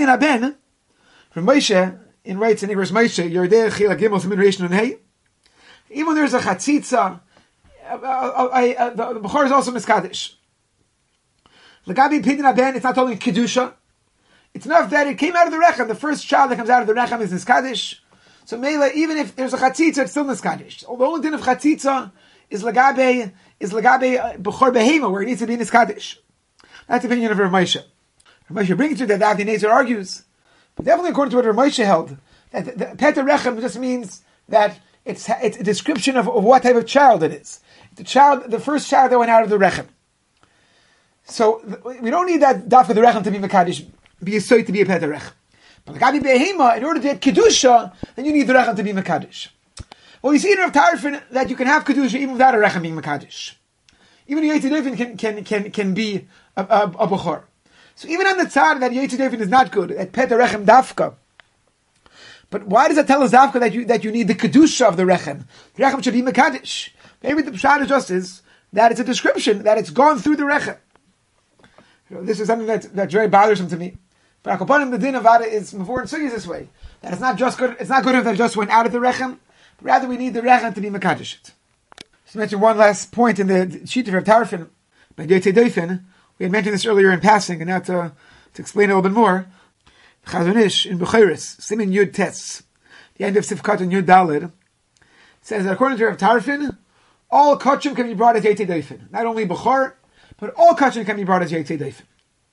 Moshe, in writes in Igros Moshe, Yordei Chila Gimel Simin Reish Nun Hey. Even when there's a Chatzitza, the B'chor is also Miskadesh. Lagabi Pidin Aben, it's not only Kedusha. It's enough that it came out of the Rechem. The first child that comes out of the Rechem is Niskadesh. So Mela, even if there's a Chatzitza, it's still Niskadesh. Although the only din of Chatzitza is Lagabe, is Lagabe B'chor Behema, where it needs to be Niskadesh. That's the opinion of Rav Moshe. Rav Moshe brings it that Avnei Nezer argues, but definitely according to what Rav Moshe held, that the, the Peter Rechem just means that it's it's a description of, of what type of child it is. The child, the first child that went out of the Rechem. So we don't need that daf of the Rechem to be Mekadesh, be a soy to be a Peter Rechem. But Lagabi Behema, in order to get Kedusha, then you need the Rechem to be Mekadesh. Well, you see in Rav Tarfin that you can have Kedusha even without a Rechem being Mekadesh. Even Yetei Doifin can, can, can, can be a, a, a B'chor. So even on the tzad that Yetei Doifin is not good, at Peter Rechem Dafka. But why does that tell us Dafka that you, that you need the Kedusha of the Rechem? The Rechem should be Mekadesh. Maybe the pshat just is that it's a description, that it's gone through the Rechem. You know, this is something that, that's very bothersome to me. But Akapanim, the din of Vada is before in Sugis this way. That it's not just good, it's not good enough that it just went out of the Rechem, but rather we need the Rechem to be Mekadesh. Just to mention one last point in the sheet of Rav Tarfin, by Yetei Doifin. We had mentioned this earlier in passing, and now to, to explain a little bit more. Chazon Ish in Bukhairis, Simin Yud Tes, the end of Sifkat and Yud Dalid, says that according to Rav Tarfin, all kachim can be brought as Yetei Doifin. Not only Bukhar, but all kachim can be brought as Yetei Doifin.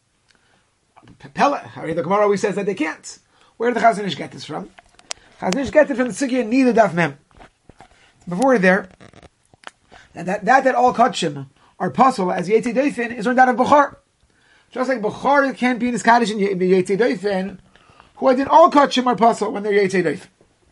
Pella, the Gemara always says that they can't. Where did the Chazon Ish get this from? Chazon Ish get it from the Sugya Nida Daf Mem. Before there, that that, that, that all kachim are possible as Yetei Doifin is learned out of Bukhar. Just like Bukhar can't be in his Kaddish in Yetei Doifin, who I did all kachim are possible when they're Yetei Doifin.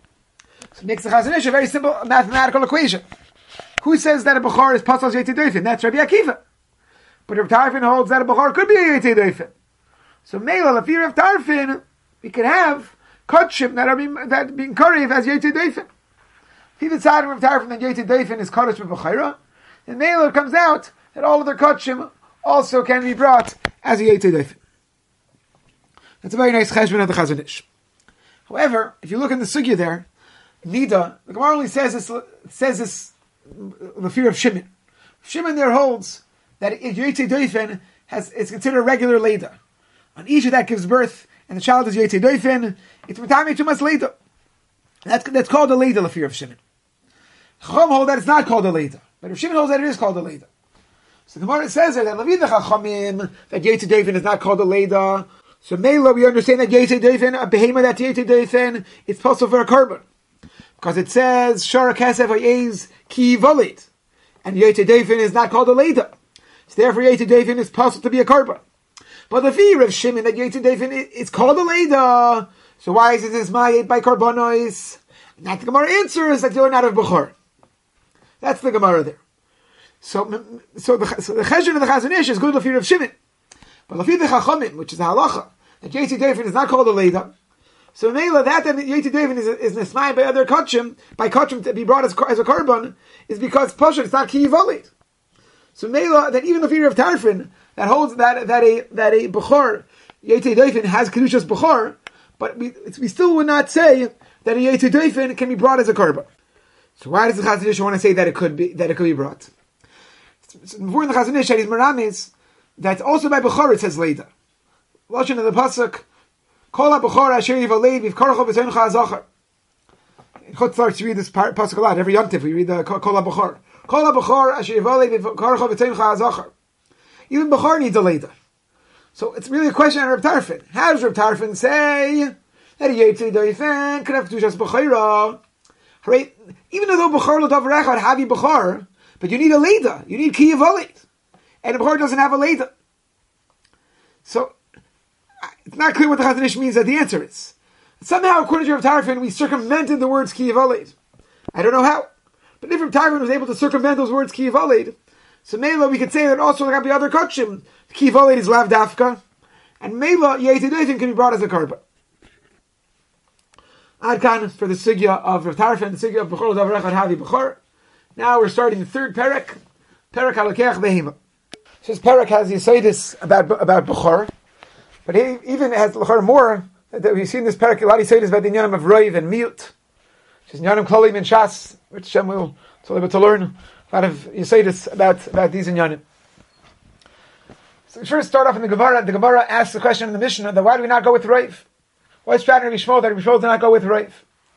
So it makes the Chazon Ish a very simple mathematical equation. Who says that a Bukhar is possible as Yetei Doifin? That's Rabbi Akiva. But Rav Tarfin holds that a Bukhar could be a Yetei Doifin. So Meila, if you're Rav Tarfin, we can have kachim that are being, that being karev as Yetei Doifin. If you decide Rav Tarfin that Yetei Doifin is Kaddish with B'chaira, then Meila comes out that all of their kachim also can be brought as a Yetei Doifin. That's a very nice cheshbon of the Chazon Ish. However, if you look in the sugya there, Nida, the Gemara only says this, says this, the fear of Shimon. Shimon there holds that Yetei Doifin has, is considered a regular Leida. On Isha that gives birth, and the child is Yetei Doifin, it's Matami Tumas Leida. That's, that's called a Leida, the fear of Shimon. Chacham hold that it's not called a Leida. But if Shimon holds that it is called a Leida. So the Gemara says there that Levi the Chachamim, that Yetei Doifin is not called a Leida. So Mela, we understand that Yetei Doifin, a behema that Yetei Doifin, is possible for a carbon. Because it says, Shara Kesef Hayez Ki Valid. And Yetei Doifin is not called a Leida. So therefore Yetei Doifin is possible to be a carbon. But the fear of Shimon that Yetei Doifin is called a Leida. So why is it this Mayet by Karbonos? Not the Gemara answers that you're not of Bukhar. That's the Gemara there. So, so the so the Cheshbon of the Chazon Ish is good the fear of Shimon. But the fear of the Chachamim, which is the halacha, that Yetei Doifin is not called a Leida. So Mela, that that Yetei Doifin is is nesmayim by other kachim, by kachim to be brought as, as a carbon, is because Pasha it's not ki valid. So Mela, that even the fear of Tarfin that holds that that a that a Bukhar Yetei Dofen has Kedushas Bechor, but we, we still would not say that a Yetei Dofen can be brought as a Karba. So why does the Chazon Ish want to say that it could be that it could be brought? So before the Chazon Ish, his Maramis, that also by Bechor it says Leida. Lashon of the pasuk, Kol ha-Bechor asher yivaleid v'yivkarecho b'teincha hazachar. Chutz starts to read this pasuk a lot. Every yontif we read the Kol ha-Bechor. Kol ha-Bechor asher yivaleid v'yivkarecho b'teincha hazachar. Even Bechor needs a Leida. So it's really a question on Reb Tarfon. How does Reb Tarfon say that a Yetei Dofen could have Kedushas Bechora? Even though Bechor lo davar echad havi Bechor, but you need a Leida. You need Ki Yivalid. And a Bechor doesn't have a Leida. So it's not clear what the Chazon Ish means that the answer is. Somehow, according to Reb Tarfon, we circumvented the words Ki Yivalid. I don't know how. But if Reb Tarfon was able to circumvent those words Ki Yivalid, so Mela, we could say that also there can be other kachim. Ki Yivalid is lav dafka, and Mela Yetei Dofen can be brought as a karba. Adkan for the sugya of Rav Tarfon, the sugya of Bechor Davar Echad Havi Bechor. Now we're starting the third parak, parak Halakech Behema. This parak has the yisaidis about about Bechor, but he even has Lachar more that we've seen this parak a lot of yisaidis about the inyanim of Roiv and Miut, which is inyanim Klolim and Shas, which Shem will be able to learn. A lot of Yisaidis about, about these inyanim. So we first start off in the Gemara. The Gemara asks the question in the Mishnah that why do we not go with Reiv? Why is Rabbi Shmuel that Rabbi Shmuel did not go with Reiv?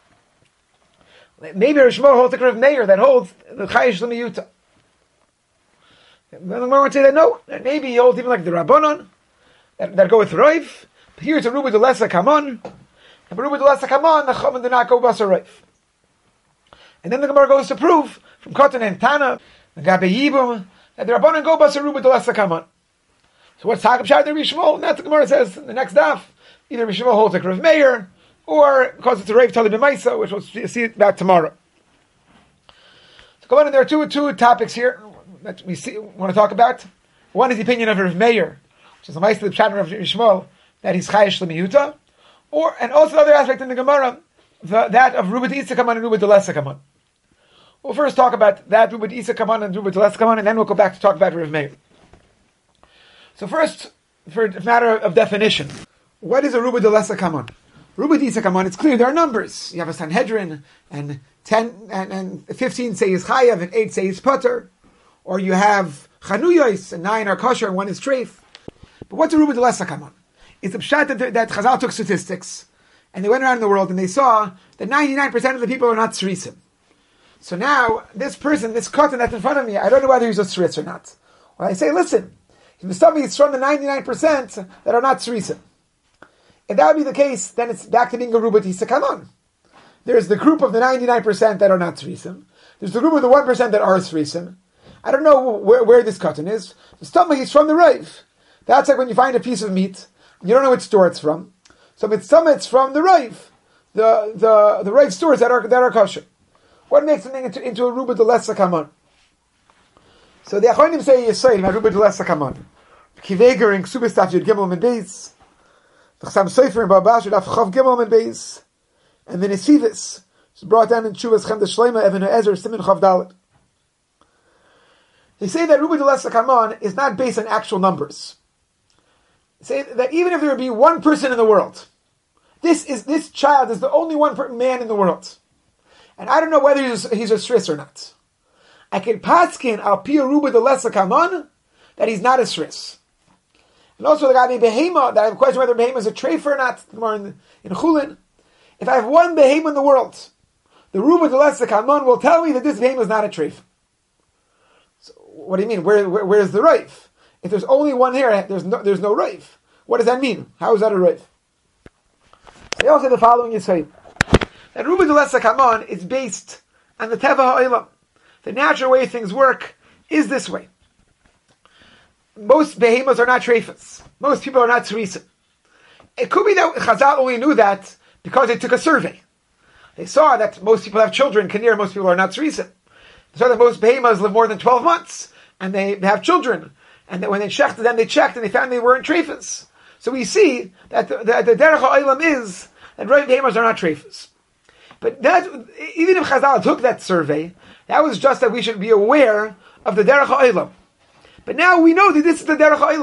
Maybe Rabbi Shmuel holds the Rav Meir that holds the Chayish L'miyuta. The Gemara would say that no, that maybe he holds even like the Rabbanon that, that go with Reiv. But here it's a Ruba de Lesa Kamon. And Ruba de Lesa Kamon, the Chachamim did not go with Reiv. And then the Gemara goes to prove from Kotan and Tana, the Gabe Yibum, that the Rabbanon go Basaru with the Lesa Kaman. So what's Takab Shad Rabbi Shmuel? And that's the Gemara says in the next daf. Either Rabbi Shmuel holds like Rav Meir, or because it's a Rav Talib B'Maisa, which we'll see about tomorrow. So go on, and there are two two topics here that we see, want to talk about. One is the opinion of Rav Meir, which is the Maisa of Shad Rabbi Shmuel, that he's Chayish L'miyuta, or and also the other aspect in the Gemara, the, that of Ruba D'Isa Kaman and Ruba D'Lesa Kaman. We'll first talk about that Ruba D'Isa Kaman and Ruba D'Lesa Kaman, and then we'll go back to talk about Rav Meir. So first, for a matter of definition, what is a Ruba D'Lesa Kaman? Ruba D'Isa Kaman, it's clear there are numbers. You have a Sanhedrin, and ten and, and fifteen say is Chayav, and eight say is Pater, or you have Chanuyos, and nine are kosher, and one is treif. But what's a Ruba D'Lesa Kaman? It's a pshat that, that Chazal took statistics, and they went around in the world, and they saw that ninety-nine percent of the people are not tzrisim. So now, this person, this cotton that's in front of me, I don't know whether he's a tzritz or not. Well, I say, listen, if the stuff is from the ninety-nine percent that are not tzrisim, if that would be the case, then it's back to being a Ruba D'Isa Kaman. There's the group of the ninety-nine percent that are not tzrisim. There's the group of the one percent that are tzrisim. I don't know where, where this cotton is. The stomach is from the Reiv. That's like when you find a piece of meat, you don't know which store it's from. So if it's some, it's from the Reiv, the the the Reiv stores that are that are kosher. What makes something into, into a Ruba D'Lesa Kaman? So the Achronim say Yisrael, a Ruba D'Lesa Kaman. Kiveger in Ksubis Taf Yud Gimel and Beis. The Chasam Sofer in Babash Yud Af Chav Gimel and Beis. And then Esivis, it's brought down in Chuvas Chem Shleima Even Ezer Simin Chav Dalet. They say that Ruba D'Lesa Kaman is not based on actual numbers. They say that even if there would be one person in the world, this is this child is the only one man in the world. And I don't know whether he's, he's a shris or not. I can paskin al pia Ruba D'Lesa Kaman that he's not a shris. And also the guy behema, that I have a question whether behema is a treif or not, more in, in Chulin. If I have one behema in the world, the Ruba D'Lesa Kaman will tell me that this behema is not a treif. So what do you mean? Where, where where's the reif? If there's only one here, there's no there's no reif. What does that mean? How is that a reif? They all say the following is saying. That Ruba D'Lesa Kaman is based on the Teva Ha'olam. The natural way things work is this way. Most behemoths are not treifas. Most people are not tzrisim. It could be that Chazal only knew that because they took a survey. They saw that most people have children, Kanir, most people are not tzrisim. They saw that most behemoths live more than twelve months, and they, they have children. And that when they checked them, they checked and they found they weren't treifas. So we see that the, the, the Derech Ha'olam is that right behemoths are not treifas. But that, even if Chazal took that survey, that was just that we should be aware of the Derech Ha'olam. But now we know that this is the Derech Ha'olam.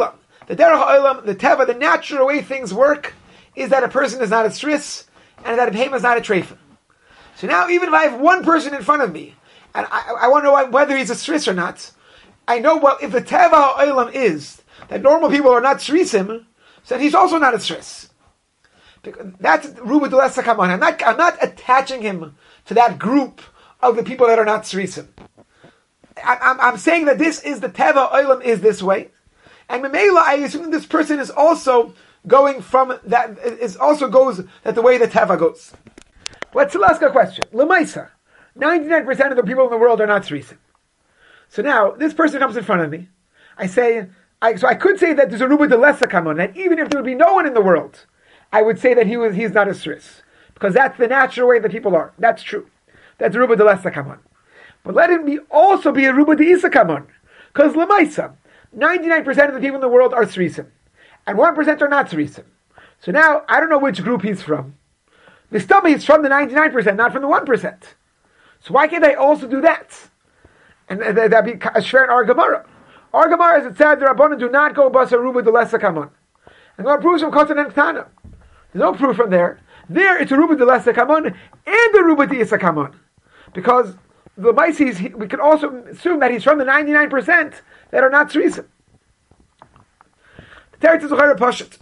The derech ha'olam, the teva, the natural way things work, is that a person is not a stris, and that a behemoth is not a treifa. So now, even if I have one person in front of me, and I, I want to know whether he's a stris or not, I know, well, if the teva ha'olam is that normal people are not srisim, so he's also not a stris. That's ruba de lesa kaman. I'm not, I'm not attaching him to that group of the people that are not srisim. I, I'm, I'm saying that this is the teva ha'olam is this way. And Memela, I assume that this person is also going from that, is also goes that the way the teva goes. Let's ask a question. Lemaisa, ninety-nine percent of the people in the world are not tzrisim. So now, this person comes in front of me. I say, I, so I could say that there's a ruba de lesa kamon, that even if there would be no one in the world, I would say that he was, he's not a tzris. Because that's the natural way that people are. That's true. That's ruba de lesa kamon. But let him be also be a ruba de isa kamon. Because lemaisa, ninety-nine percent of the people in the world are tzrisim. And one percent are not tzrisim. So now, I don't know which group he's from. The stomach is from the ninety-nine percent, not from the one percent. So why can't I also do that? And that'd be a shver in our Gemara. Our Gemara, as it said, the Rabbanan do not go basa ruba de lesa kamon. And God proves from Kotan and Ktana. There's no proof from there. There, it's a ruba de lesa kamon and the ruba de isa kamon. Because the Maisis, we can also assume that he's from the ninety-nine percent that are not tzrisim. The Teretz is a Pashut.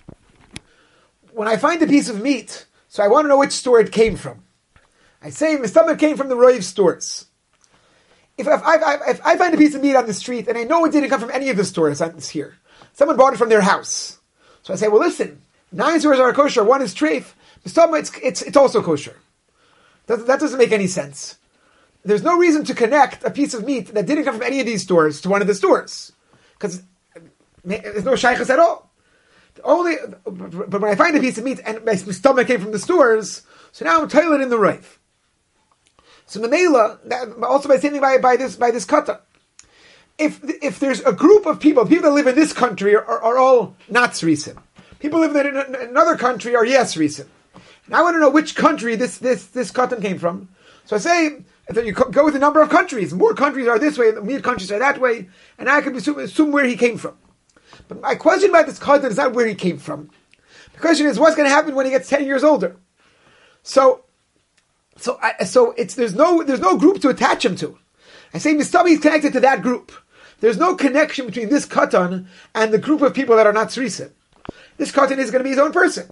When I find a piece of meat, so I want to know which store it came from. I say the stomach came from the Roiv stores. If, if, I, if I find a piece of meat on the street and I know it didn't come from any of the stores that's here, someone bought it from their house. So I say, well, listen, nine stores are kosher, one is treif. The stomach, it's, it's, it's also kosher. That, that doesn't make any sense. There's no reason to connect a piece of meat that didn't come from any of these stores to one of the stores. Because there's no shaykhs at all. Only, but when I find a piece of meat and my stomach came from the stores, so now I'm toilet in the rife. So Memela, also by saying by, by this by this kata, if if there's a group of people, people that live in this country are, are, are all not tzrisim. People live in, in another country are yes tzrisim. And I want to know which country this this this katan came from. So I say that you go with a number of countries. More countries are this way, more countries are that way, and I can assume, assume where he came from. But my question about this katan is not where he came from. The question is what's going to happen when he gets ten years older. So, so, I, so it's there's no there's no group to attach him to. I say Mistami is connected to that group. There's no connection between this katan and the group of people that are not tzrisim. This katan is going to be his own person.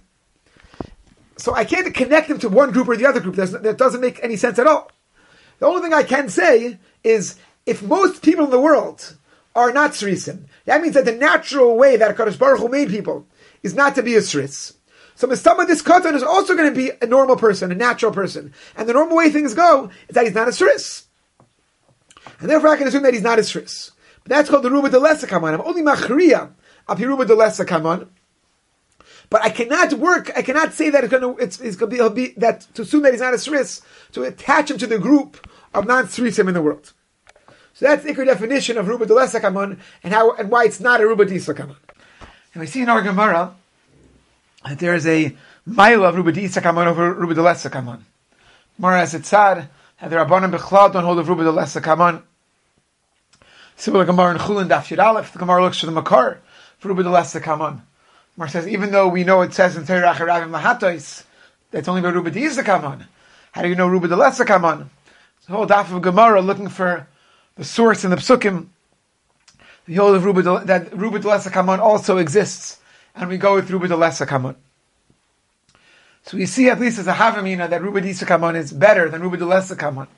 So I can't connect him to one group or the other group. That's, that doesn't make any sense at all. The only thing I can say is if most people in the world are not tzrisim, that means that the natural way that HaKadosh Baruch Hu made people is not to be a tzris. So Mistama, this katan is also going to be a normal person, a natural person. And the normal way things go is that he's not a tzris. And therefore I can assume that he's not a tzris. But that's called the ruba de lesa kaman. I'm only machriya of ruba de lesa kaman. But I cannot work, I cannot say that it's going to, it's, it's going to be, be, that to assume that he's not a tzris, to attach him to the group of non-tzrisim in the world. So that's the ikar definition of ruba de lesa kaman and how, and why it's not a ruba de isa kaman. And we see in our Gemara that there is a mile of ruba de isa kaman over ruba de lesa kaman. Gemara as it's sad, that the Rabbanan Bechlal don't hold of ruba de lesa kaman. Similar Gemara in Chulin Daf Yud Aleph, the Gemara looks for the makar for ruba de lesa kaman. Gemara says, even though we know it says in Torah Acharavim Lahatois that's only about ruba de isa kaman, how do you know ruba de lesa kaman? The whole daf of Gemara looking for the source in the psukim, the whole of ruba de, that ruba de lesa kaman also exists, and we go with ruba de lesa kaman. So we see at least as a havamina that ruba de isa kaman is better than ruba de lesa kaman.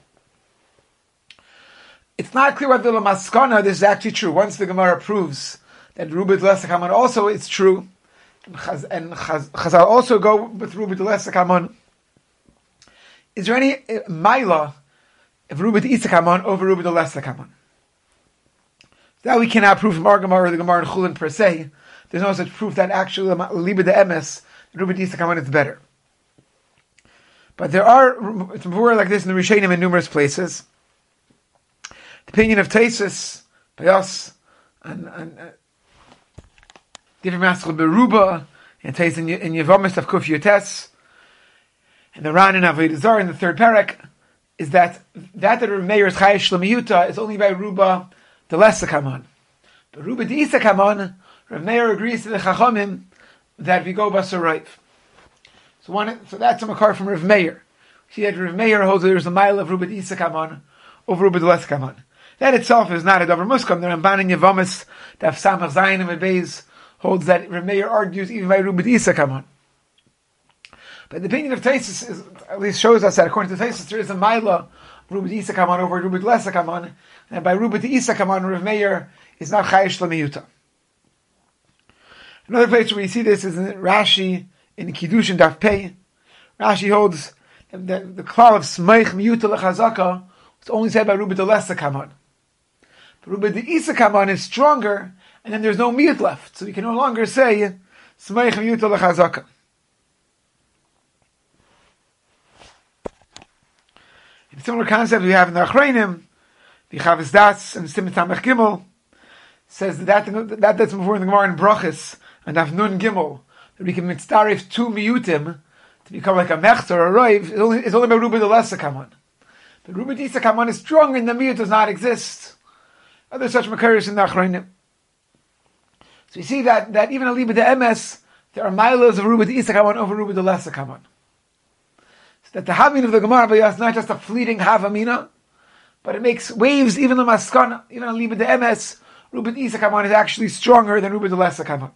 It's not clear whether the maskana this is actually true. Once the Gemara proves that ruba de lesa kaman also is true, and Chazal also go with ruba de lesa kaman, is there any maila of ruba de isa kaman over ruba de lesa kaman? That we cannot prove from our Gemara or the Gemara in Chulin per se. There's no such proof that actually liba de emes ruba de isa kaman is better. But there are it's more like this in the Rishonim in numerous places. The opinion of Taisus by us and, and uh, different master beruba and Taisus in, in Yevamis of Kuf Yotes and the Ran in Avodah Zarah in the third parak is that that that Meir's Chayish Shlemiyuta is only by ruba de lesa kaman. But ruba de isa kaman, Rav Meir agrees to the Chachamim that we go Basar Roiv. So one, so that's a makar from Rav Meir. See that Rav Meir holds that there's a mile of Rubid Isa Kaman over Rubid Les Kaman. That itself is not a Dover Muskam. The Ramban in Yevamis, Daf Samach Zayin and Beis holds that Rav Meir argues even by Rubid Isa Kaman. But the opinion of Taisus is, at least shows us that according to Taisus there is a mile Rubid Isa Kaman over Rubid Les Kaman, and by Rubid Isa Kaman Rav Meir is not Chayish Lamiyuta. Another place where we see this is in Rashi in Kiddushin Daf Pei. Rashi holds that the, the klal of Smeich Miyuta Lechazaka was only said by Rubid Lesa Kaman. But Rubid Isa Kaman is stronger, and then there's no miyut left, so we can no longer say Smeich Miyuta Lechazaka. A similar concept we have in the Achreinim, the Chavis Das and Simon Tamech Gimel says that, that, that that's before in the Gemara in Brachis and Afnun Gimel, that we can mitzdarif two miyutim to become like a mechzer or a roiv. It's only, it's only by Rubid Lesa Kaman. But Rubid Isa Kaman is stronger and the miyut does not exist. Other such makaris in the Achreinim. So you see that, that even Alibah de M S, there are milos of Rubid Isa Kaman over Rubid Lesa Kaman. So that the Havin of the Gemara is not just a fleeting Havamina, but it makes waves even the Maskana, even Alibah de M S, Rubid Isa Kaman is actually stronger than Rubid Lesa Kaman.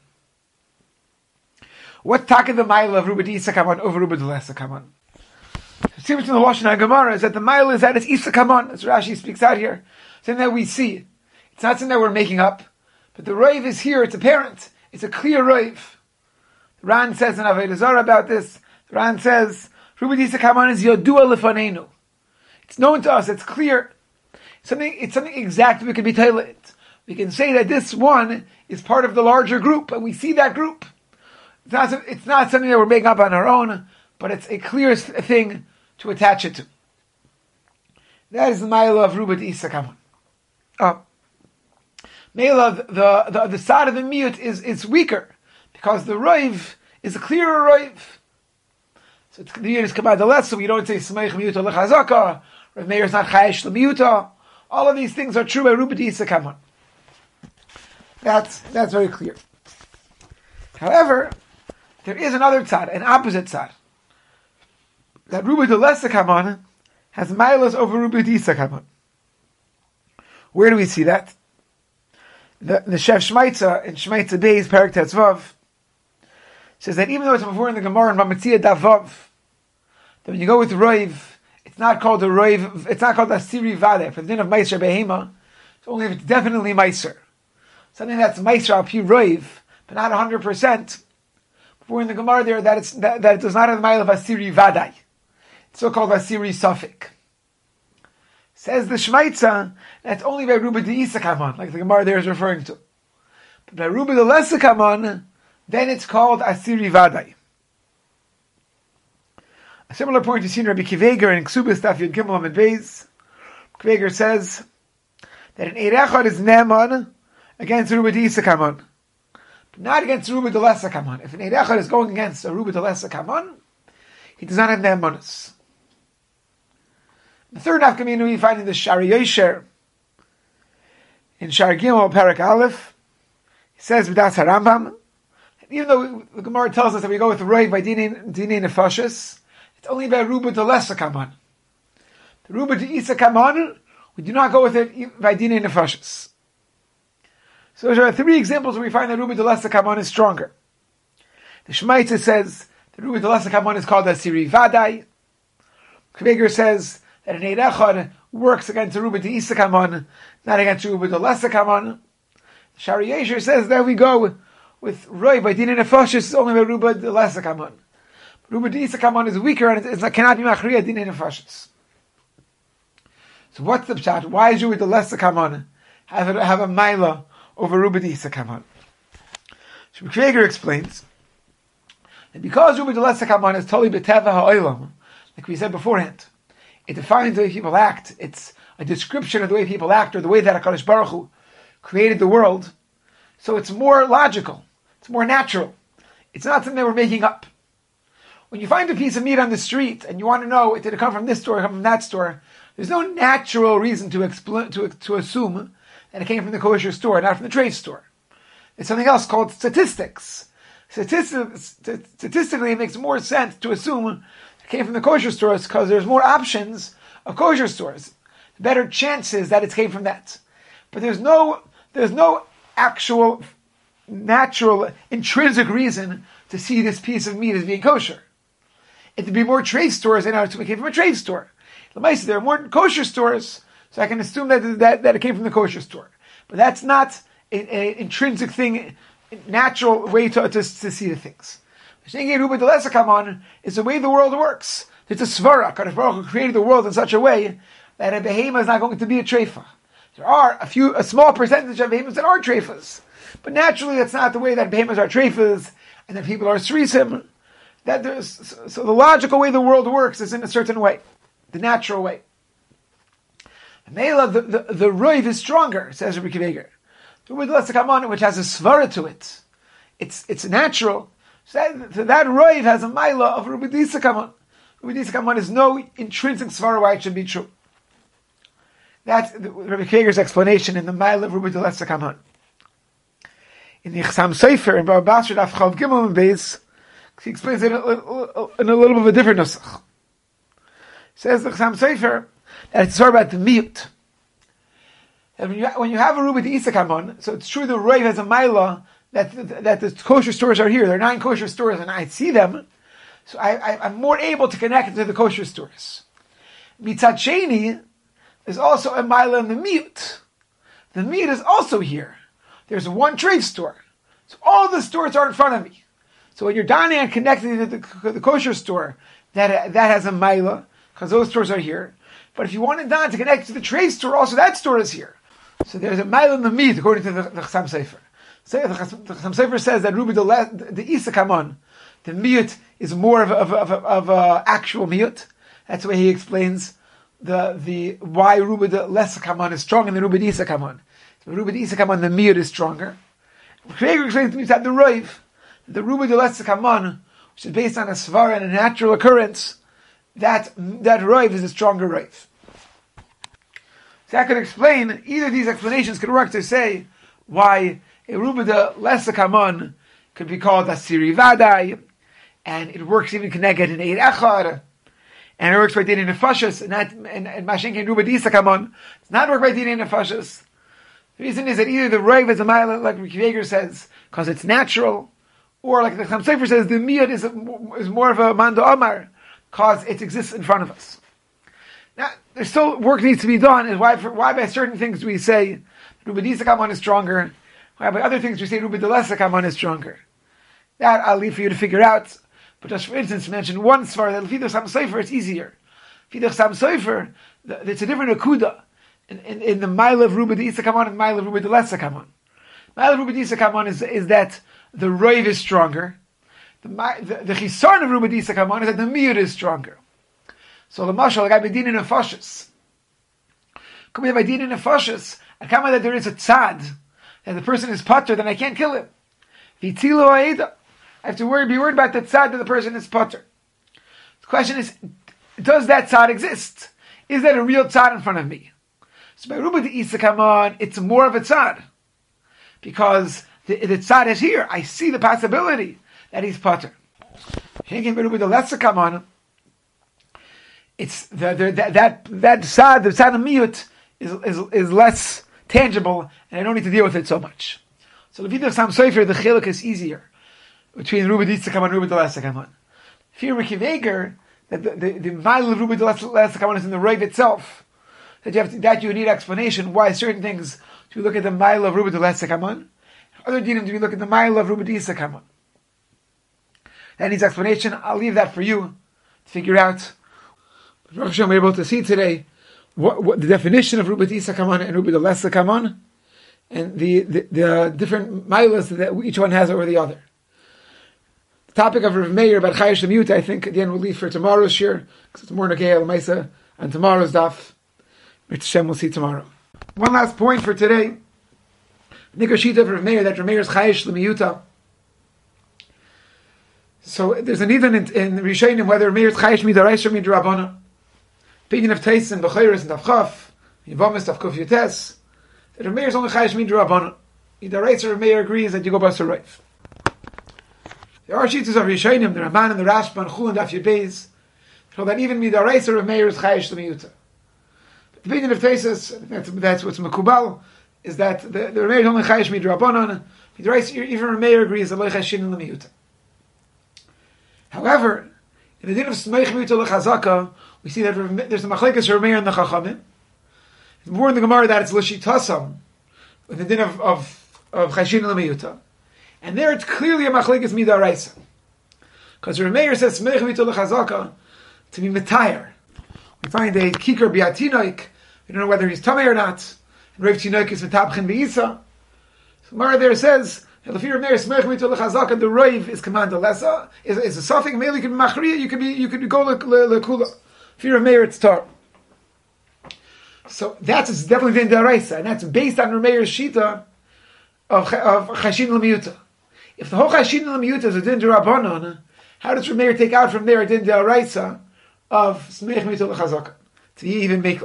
What taka the mile of Rubid Isa Kaman over Rubid Lesa Kaman? The difference in the Lashon HaGemara is that the mile is that it's Isa Kaman, as Rashi speaks out here. Something that we see. It's not something that we're making up, but the Roiv is here, it's apparent. It's a clear Roiv. The Ran says in Avodah Zarah about this, the Ran says, Rubid Isa Kaman is Yodua Lefanenu. It's known to us, it's clear. It's something, it's something exact we can be tailored. We can say that this one is part of the larger group, and we see that group. It's not, it's not something that we're making up on our own, but it's a clear thing to attach it to. That is the Ma'ila of Rubid Isa Kaman. Oh. Ma'ila, the, the, the side of the miyut is, is weaker, because the Roiv is a clearer Roiv. So it's, the miyut is Kabad Alet, so we don't say Smeich Miyuta Lechazaka, Rav Meir is not Chayish Lamiyuta. All of these things are true by Rubid Isa Kaman. That's, that's very clear. However, there is another tzad, an opposite tzad. That Rubid Lesa Kaman has milas over Rubid Isa Kaman. Where do we see that? The, the Chef Shmaitza in Shmaitza Beis Perak Tetzvav says that even though it's before in the Gemara in Bamitzia Davav, that when you go with Roiv, it's not called a Roiv, it's not called a Siri Vade. For the din of Meiser Behema, it's only if it's definitely Meiser. Something that's Meiser al Pi Roiv, but not one hundred percent. Before in the Gemara there, that, it's, that, that it does not have the mile of Asiri Vadai. It's so-called Asiri Safik. Says the Shmaitza, that's only by Rubid Isa Kaman, like the Gemara there is referring to. But by Rubid Lesa Kaman, then it's called Asiri Vadai. A similar point is seen in Rabbi Kiveger in Ksubis Daf Yud Gimel Amid Beis. Kiveger says that an Eirechad is Neman against Rubid Isa Kaman. But not against Rubid Lesa Kaman. If an Eirechad is going against a Rubid Lesa Kaman, he does not have Ne'emanos. The third nafkamina we find in the Shari Yosher, in Shar Gimel Parak Aleph, he says B'das HaRambam, even though the Gemara tells us that we go with the Roiv by Dinei Nefashis, it's only by Rubid Lesa Kaman. The Rubid Isa Kaman, we do not go with it by Dinei Nefashis. So there are three examples where we find that Rubid Lesa Kaman is stronger. The Shmaitza says the Rubid Lesa Kaman is called Asiri Vadai. Kveger says that an Eirechad works against the Rubid Isa Kaman, not against Rubid Lesa Kaman. Shari Yesher says that we go with Roy by Dinei Nefashis only by Rubid Lesa Kaman. Rubid Isa Kaman is weaker and it cannot be Machriya Dinei Nefashis. So what's the pshat? Why is Rubid Lesa Kaman have a, have a Maila over Rubid Isa Kaman? So Kveger explains that because Rubid Lesa Kaman is totally B'teva Ha'olam, like we said beforehand, it defines the way people act. It's a description of the way people act, or the way that HaKadosh Baruch Hu created the world. So it's more logical. It's more natural. It's not something that we're making up. When you find a piece of meat on the street and you want to know, did it come from this store or come from that store, there's no natural reason to expl- to, to assume that it came from the kosher store, not from the trade store. It's something else called statistics. Statistics statistically, it makes more sense to assume it came from the kosher stores because there's more options of kosher stores. Better chances that it came from that. But there's no, there's no actual, natural, intrinsic reason to see this piece of meat as being kosher. It'd be more trade stores than it came from a trade store. There are more kosher stores, so I can assume that, that, that it came from the kosher store. But that's not an intrinsic thing, natural way to, to, to see the things. Is the way the world works. It's a svara. Kadosh Baruch Hu created the world in such a way that a behema is not going to be a treifa. There are a few, a small percentage of behemoths that are treifas, but naturally that's not the way that behemoths are treifas and that people are srisim. That there's so the logical way the world works is in a certain way, the natural way. Mela, the the, the roiv is stronger, says Rabbi Kiveger. The roiv lets come on, which has a svara to it. It's it's natural. So that, so that roiv has a mila of Rabbi Disakaman. Rabbi Disakaman is no intrinsic svara why it should be true. That's Rabbi Kiveger's explanation in the mila of Rabbi Disakaman. In the Chassam Sofer in Baba Basra Daf Chav Gimel and Beis, he explains it in a, in a little bit of a different nusach. Says the Chassam Sofer that it's about the miyut. And when you, when you have a Ruba de Isakamon, so it's true the Roiv has a Maila that, that the kosher stores are here. There are nine kosher stores and I see them. So I, I, I'm more able to connect to the kosher stores. Mitzad Sheni, there's also a Maila in the miyut. The miyut is also here. There's one trade store. So all the stores are in front of me. So when you're down there and connected to the, the kosher store, that, that has a Maila, because those stores are here. But if you wanted down to connect to the trade store, also that store is here. So there's a mile in the meat, according to the, the Chassam Sofer. So the Chassam Sofer says that Ruby the the Isakamon, the miyut is more of a, of a, of a, of a actual miyut. That's the way he explains the the why Ruby the Lesakamon is stronger than Ruby the Isakamon. So Ruby the Isakamon, the miyut is stronger. Kreger explains to me that the Roiv, the Ruby the Lesakamon, which is based on a svara and a natural occurrence, that that Roiv is a stronger Roiv. So I could explain, either of these explanations could work to say why a Ruba de Lesakamon could be called Asiri Vadai, and it works even connected in Eid Echad, and it works by Dini Nefashas, and not, and, and Mashenkin Ruba de Isakamon, it's not work by Dini Nefashas. The reason is that either the Roiv is a mile, like Ricky Yeager says, because it's natural, or like the Chassam Sofer says, the Miyad is, a, is more of a Mando Amar, because it exists in front of us. Now, there's still work needs to be done, is why, for, why by certain things do we say Ruba de Isakamon is stronger, why by other things we say Ruba de Lesakamon is stronger. That I'll leave for you to figure out, but just for instance, to mention one svar, that Fidach Chassam Sofer, it's easier. Fidach Chassam Sofer, it's a different akuda, in, in, in the mile of Ruba de Isakamon and mile of Ruba de Lesakamon. Mile of Ruba de Isakamon is, is that the Roiv is stronger, the, the, the Chisarn of Ruba de Isakamon is that the Miyud is stronger. So the mashal, like I bedin in nefashis. Come here by din in nefashis. I come that there is a tzad, that the person is pater, then I can't kill him. V'tzilu ha'eda. I have to worry, be worried about the tzad that the person is pater. The question is, does that tzad exist? Is that a real tzad in front of me? So by Ruba de Isakamon, it's more of a tzad, because the, the tzad is here. I see the possibility that he's pater. By Ruba de Lesakamon, it's the, the, that that that sad the sad miyut is, is is less tangible, and I don't need to deal with it so much. So the Fidach Chassam Sofer, the chiluk is easier between Ruba de Isakamon and Ruba de Lesakamon. If you're Ricky Veger, that the the, the mile of Ruba de Lesakamon is in the Roiv itself, that you have to, that you need explanation why certain things do we look at the mile of Ruba de Lesakamon, other dinim do we look at the mile of Ruba de Isakamon. That needs explanation. I'll leave that for you to figure out. Baruch Hashem, we're able to see today what, what the definition of Ruba de Isakamon and Ruba de Lesakamon, and the, the, the different milas that each one has over the other. The topic of Rav Meir about Chayish Lemiyut, I think, again, we'll leave for tomorrow's shir, because it's more Nagei Al Maisa, and tomorrow's daf. Mitzvah Hashem, we'll see tomorrow. One last point for today. Nikashita of Rav Meir, that Rav Meir's Chayish Lemiyuta. So there's an even in, in Rishonim whether Rav Meir's Chayish Midaraisa or Midrabana. Opinion of Taisin, Bechayris, and Avchaf, Yivamis, Avkuf Yutes, that Rav Meir is only Chayish Midrabana. Midaraisa Rav Meir agrees that you go Basar Rav. There are Shitas of Rishonim, the Ramban and the Rashba and Chul and Daf Yud Beis, so that even Midaraisa Rav Meir is Chayish L'miyuta. The opinion of Tesis, that's, that's what's Makubal, is that the, the Rav Meir is only Chayish Midrabanan. Even Rav Meir agrees that Lo Chayishin L'miyuta. However, in the din of Smeich Miyuta L'chazaka, we see that there's a Machlekes Rav Meir and the Chachamim. It's more in the Gemara that it's L'shitasam, in the din of, of, of Chayishin L'miyuta. And there it's clearly a Machlekes Midaraisa. Because Rav Meir says Smeich Miyuta L'chazaka to be Metayr. We find a Kikar Biatinoik, we don't know whether he's Tamei or not, and Rav Tinoik is Metabchen B'Isa. So Mara there says, the fear of Meir Smech Mitul Chazak, and the Rave is command Lesa, is is a suffix. Maybe you can be Machriya, you can be you can go Lekula. Fear of Meir it's Tar. So that's definitely the Daraisa, and that's based on Meir's Shita of of Chashin L'miyuta. If the whole Chashin L'miyuta is a Din D'Rabbanan, how does Meir take out from there a Din Daraisa of Smech Mitul Chazak to even make?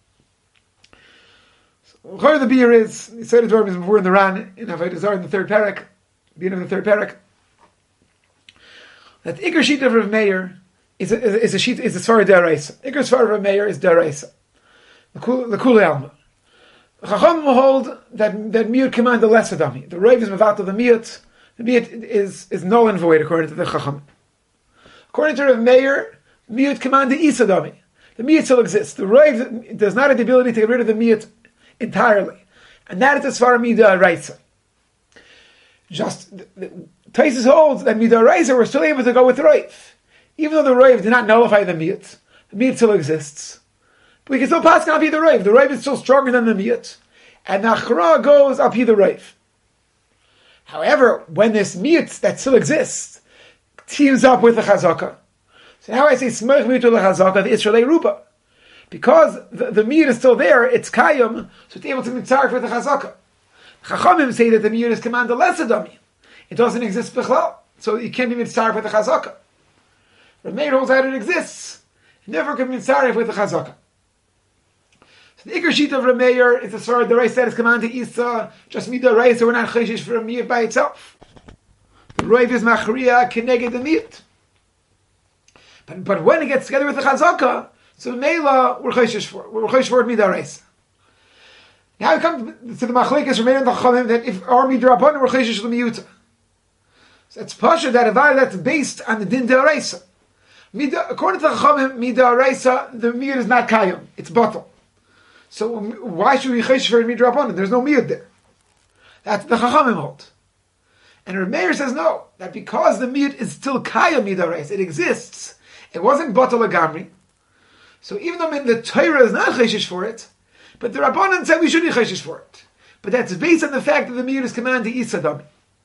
So, the beer is, he said it to him before in the Ran, in Avodah Zarah in the third parak, beginning of the third parak, that the Iker sheet of Rav Meir is a, is a sheet, is a Sfar Daraisa. Iker Sfar of Rav Meir is Daraisa. The Kula Alma. The Chacham will hold that, that Miyut command the lesser dummy. The Rav is Mavata the Miyut. The Miyut is, is null and void according to the Chacham. According to Rav Meir, Miyut command the Isa dummy. The Miyut still exists. The Rav does not have the ability to get rid of the Miyut entirely, and that is as far as Midah Raisa. Just Taisus holds that Midah Raisa we're still able to go with the Rav, even though the Rav did not nullify the Miyut. The Miyut still exists, but we can still pass on the Rav. The Rav is still stronger than the Miyut, and the Achra goes up the Rav. However, when this Miyut that still exists teams up with the Chazaka, so how I say Smech Miyut the Chazaka, the Israeli Ruba. Because the, the Miyut is still there, it's Kayim, so it's able to mitzaref with the Chazaka. Chachamim say that the Miyut is command the lesser dummy. It doesn't exist b'chlal, so it can't be mitzaref with the Chazaka. Rav Meir holds out it exists. It never can be mitzaref with the Chazaka. So the Iker sheet of Rav Meir is as far as the Reis that is command to Isa, just Midah Reis, so we're not chayshish for a Miyut by itself. The Rav is Machriya, keneged the Miyut. But, but when it gets together with the Chazaka, so Meila, we're chayshish for, we're chayshish for Midah Reis. Now we come to the Machlekes Rav Meir and the Chachamim that if our Midah Rabbanan we're chayshish L'miyuta. So it's pasha that a that's based on the Din D'Oraisa. According to the Chachamim, Midah Reisa, the Miyut is not Kayim, it's bottle. So why should we chayshish for Midah Rabbanan? There's no Miyut there. That's the Chachamim hold. And Rav Meir says no, that because the Miyut is still Kayim Midah Reis, it exists. It wasn't bottle agamri. So even though the Torah is not chayshish for it, but the Rabbanan said we should be chayshish for it. But that's based on the fact that the Miyut is command to Isa Dami.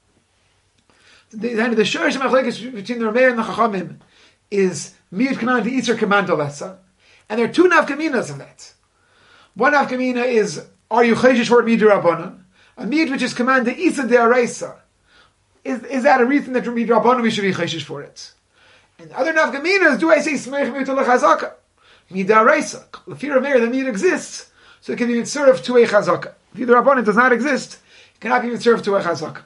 The the Shorish Machlekes between the Rav Meir and the Chachamim is Miyut command to Isa, command to Lesa, and there are two nafkaminas of that. One nafkamina is are you chayshish for Miyut Rabbanan? A Miyut which is command to Isa De'araisa. Is is that a reason that Miyut Rabbanan we should be chayshish for it? And the other nafkaminas, do I say Smech Miyut L'chazaka? Midah Reisa. The fear of Meir, the Miyut exists, so it can be served to a Chazaka. If the Rabbanan does not exist, it cannot be served to a Chazaka.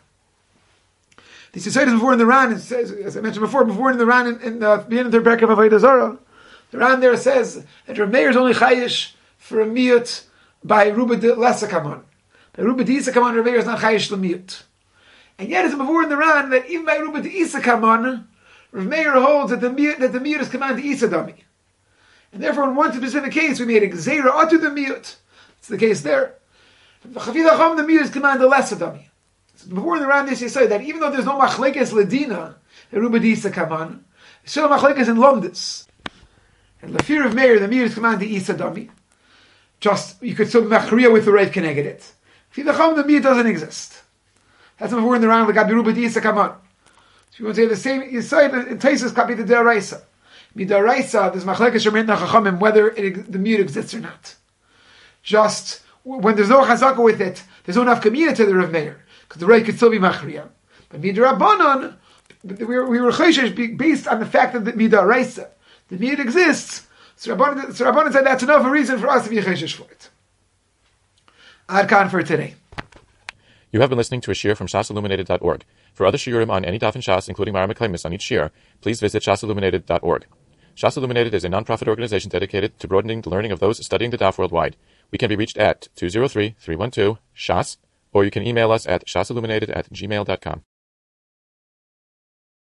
This is said before in the Ran, it says, as I mentioned before, before in the Ran, in, in the beginning of the Perek of Avodah Zarah, the Ran there says that Rav Meir is only chayish for a Miyut by Ruba de Lesa Kaman. By Ruba de Isa Kaman, Rav Meir is not chayish L'miyut. And yet it's before in the Ran that even by Ruba de Isa Kaman, Rav Meir holds that the Miyut, that the Miyut is command to Isa Dami. And therefore, in one specific case, we made a Gzeira Atu the Miyut. It's the case there. The Chavidah Chom, the Miyut is command the Lesa Dami. So before in the Ran, they say that even though there's no Machlekes Ledina, the Ruba de Isa Kaman, there's still Machlekes in Lomdis. And the fear of Meir, the Miyut is command the Isa Dami. Just, you could still Machriya with the Rav Keneged it. Chavidah Chom, the Miyut doesn't exist. That's before in the Ran, the Gabi Ruba de Isa Kaman. So you want to say the same, you say it in Taisus copy the De'araisa. Midaraisa, there's machlekes Rav Meir and Chachamim whether it, the Miyut exists or not. Just when there's no chazaka with it, there's no nafkamina to the Rav Meir because the Rav could still be machriya. But Midrabanan, we were we were chayshish based on the fact that the Midaraisa, the Miyut exists. So Rabbanan, so Rabbanan said that's enough a reason for us to be chayshish for it. Ad Khan for today.
You have been listening to a shiur from shas illuminated dot org. For other shiurim on any daf in Shas, including Mareh Mekaymis on each shiur, please visit shas illuminated dot org. Shas Illuminated is a non-profit organization dedicated to broadening the learning of those studying the daf worldwide. We can be reached at two zero three, three one two, shas, or you can email us at shasilluminated at gmail dot com.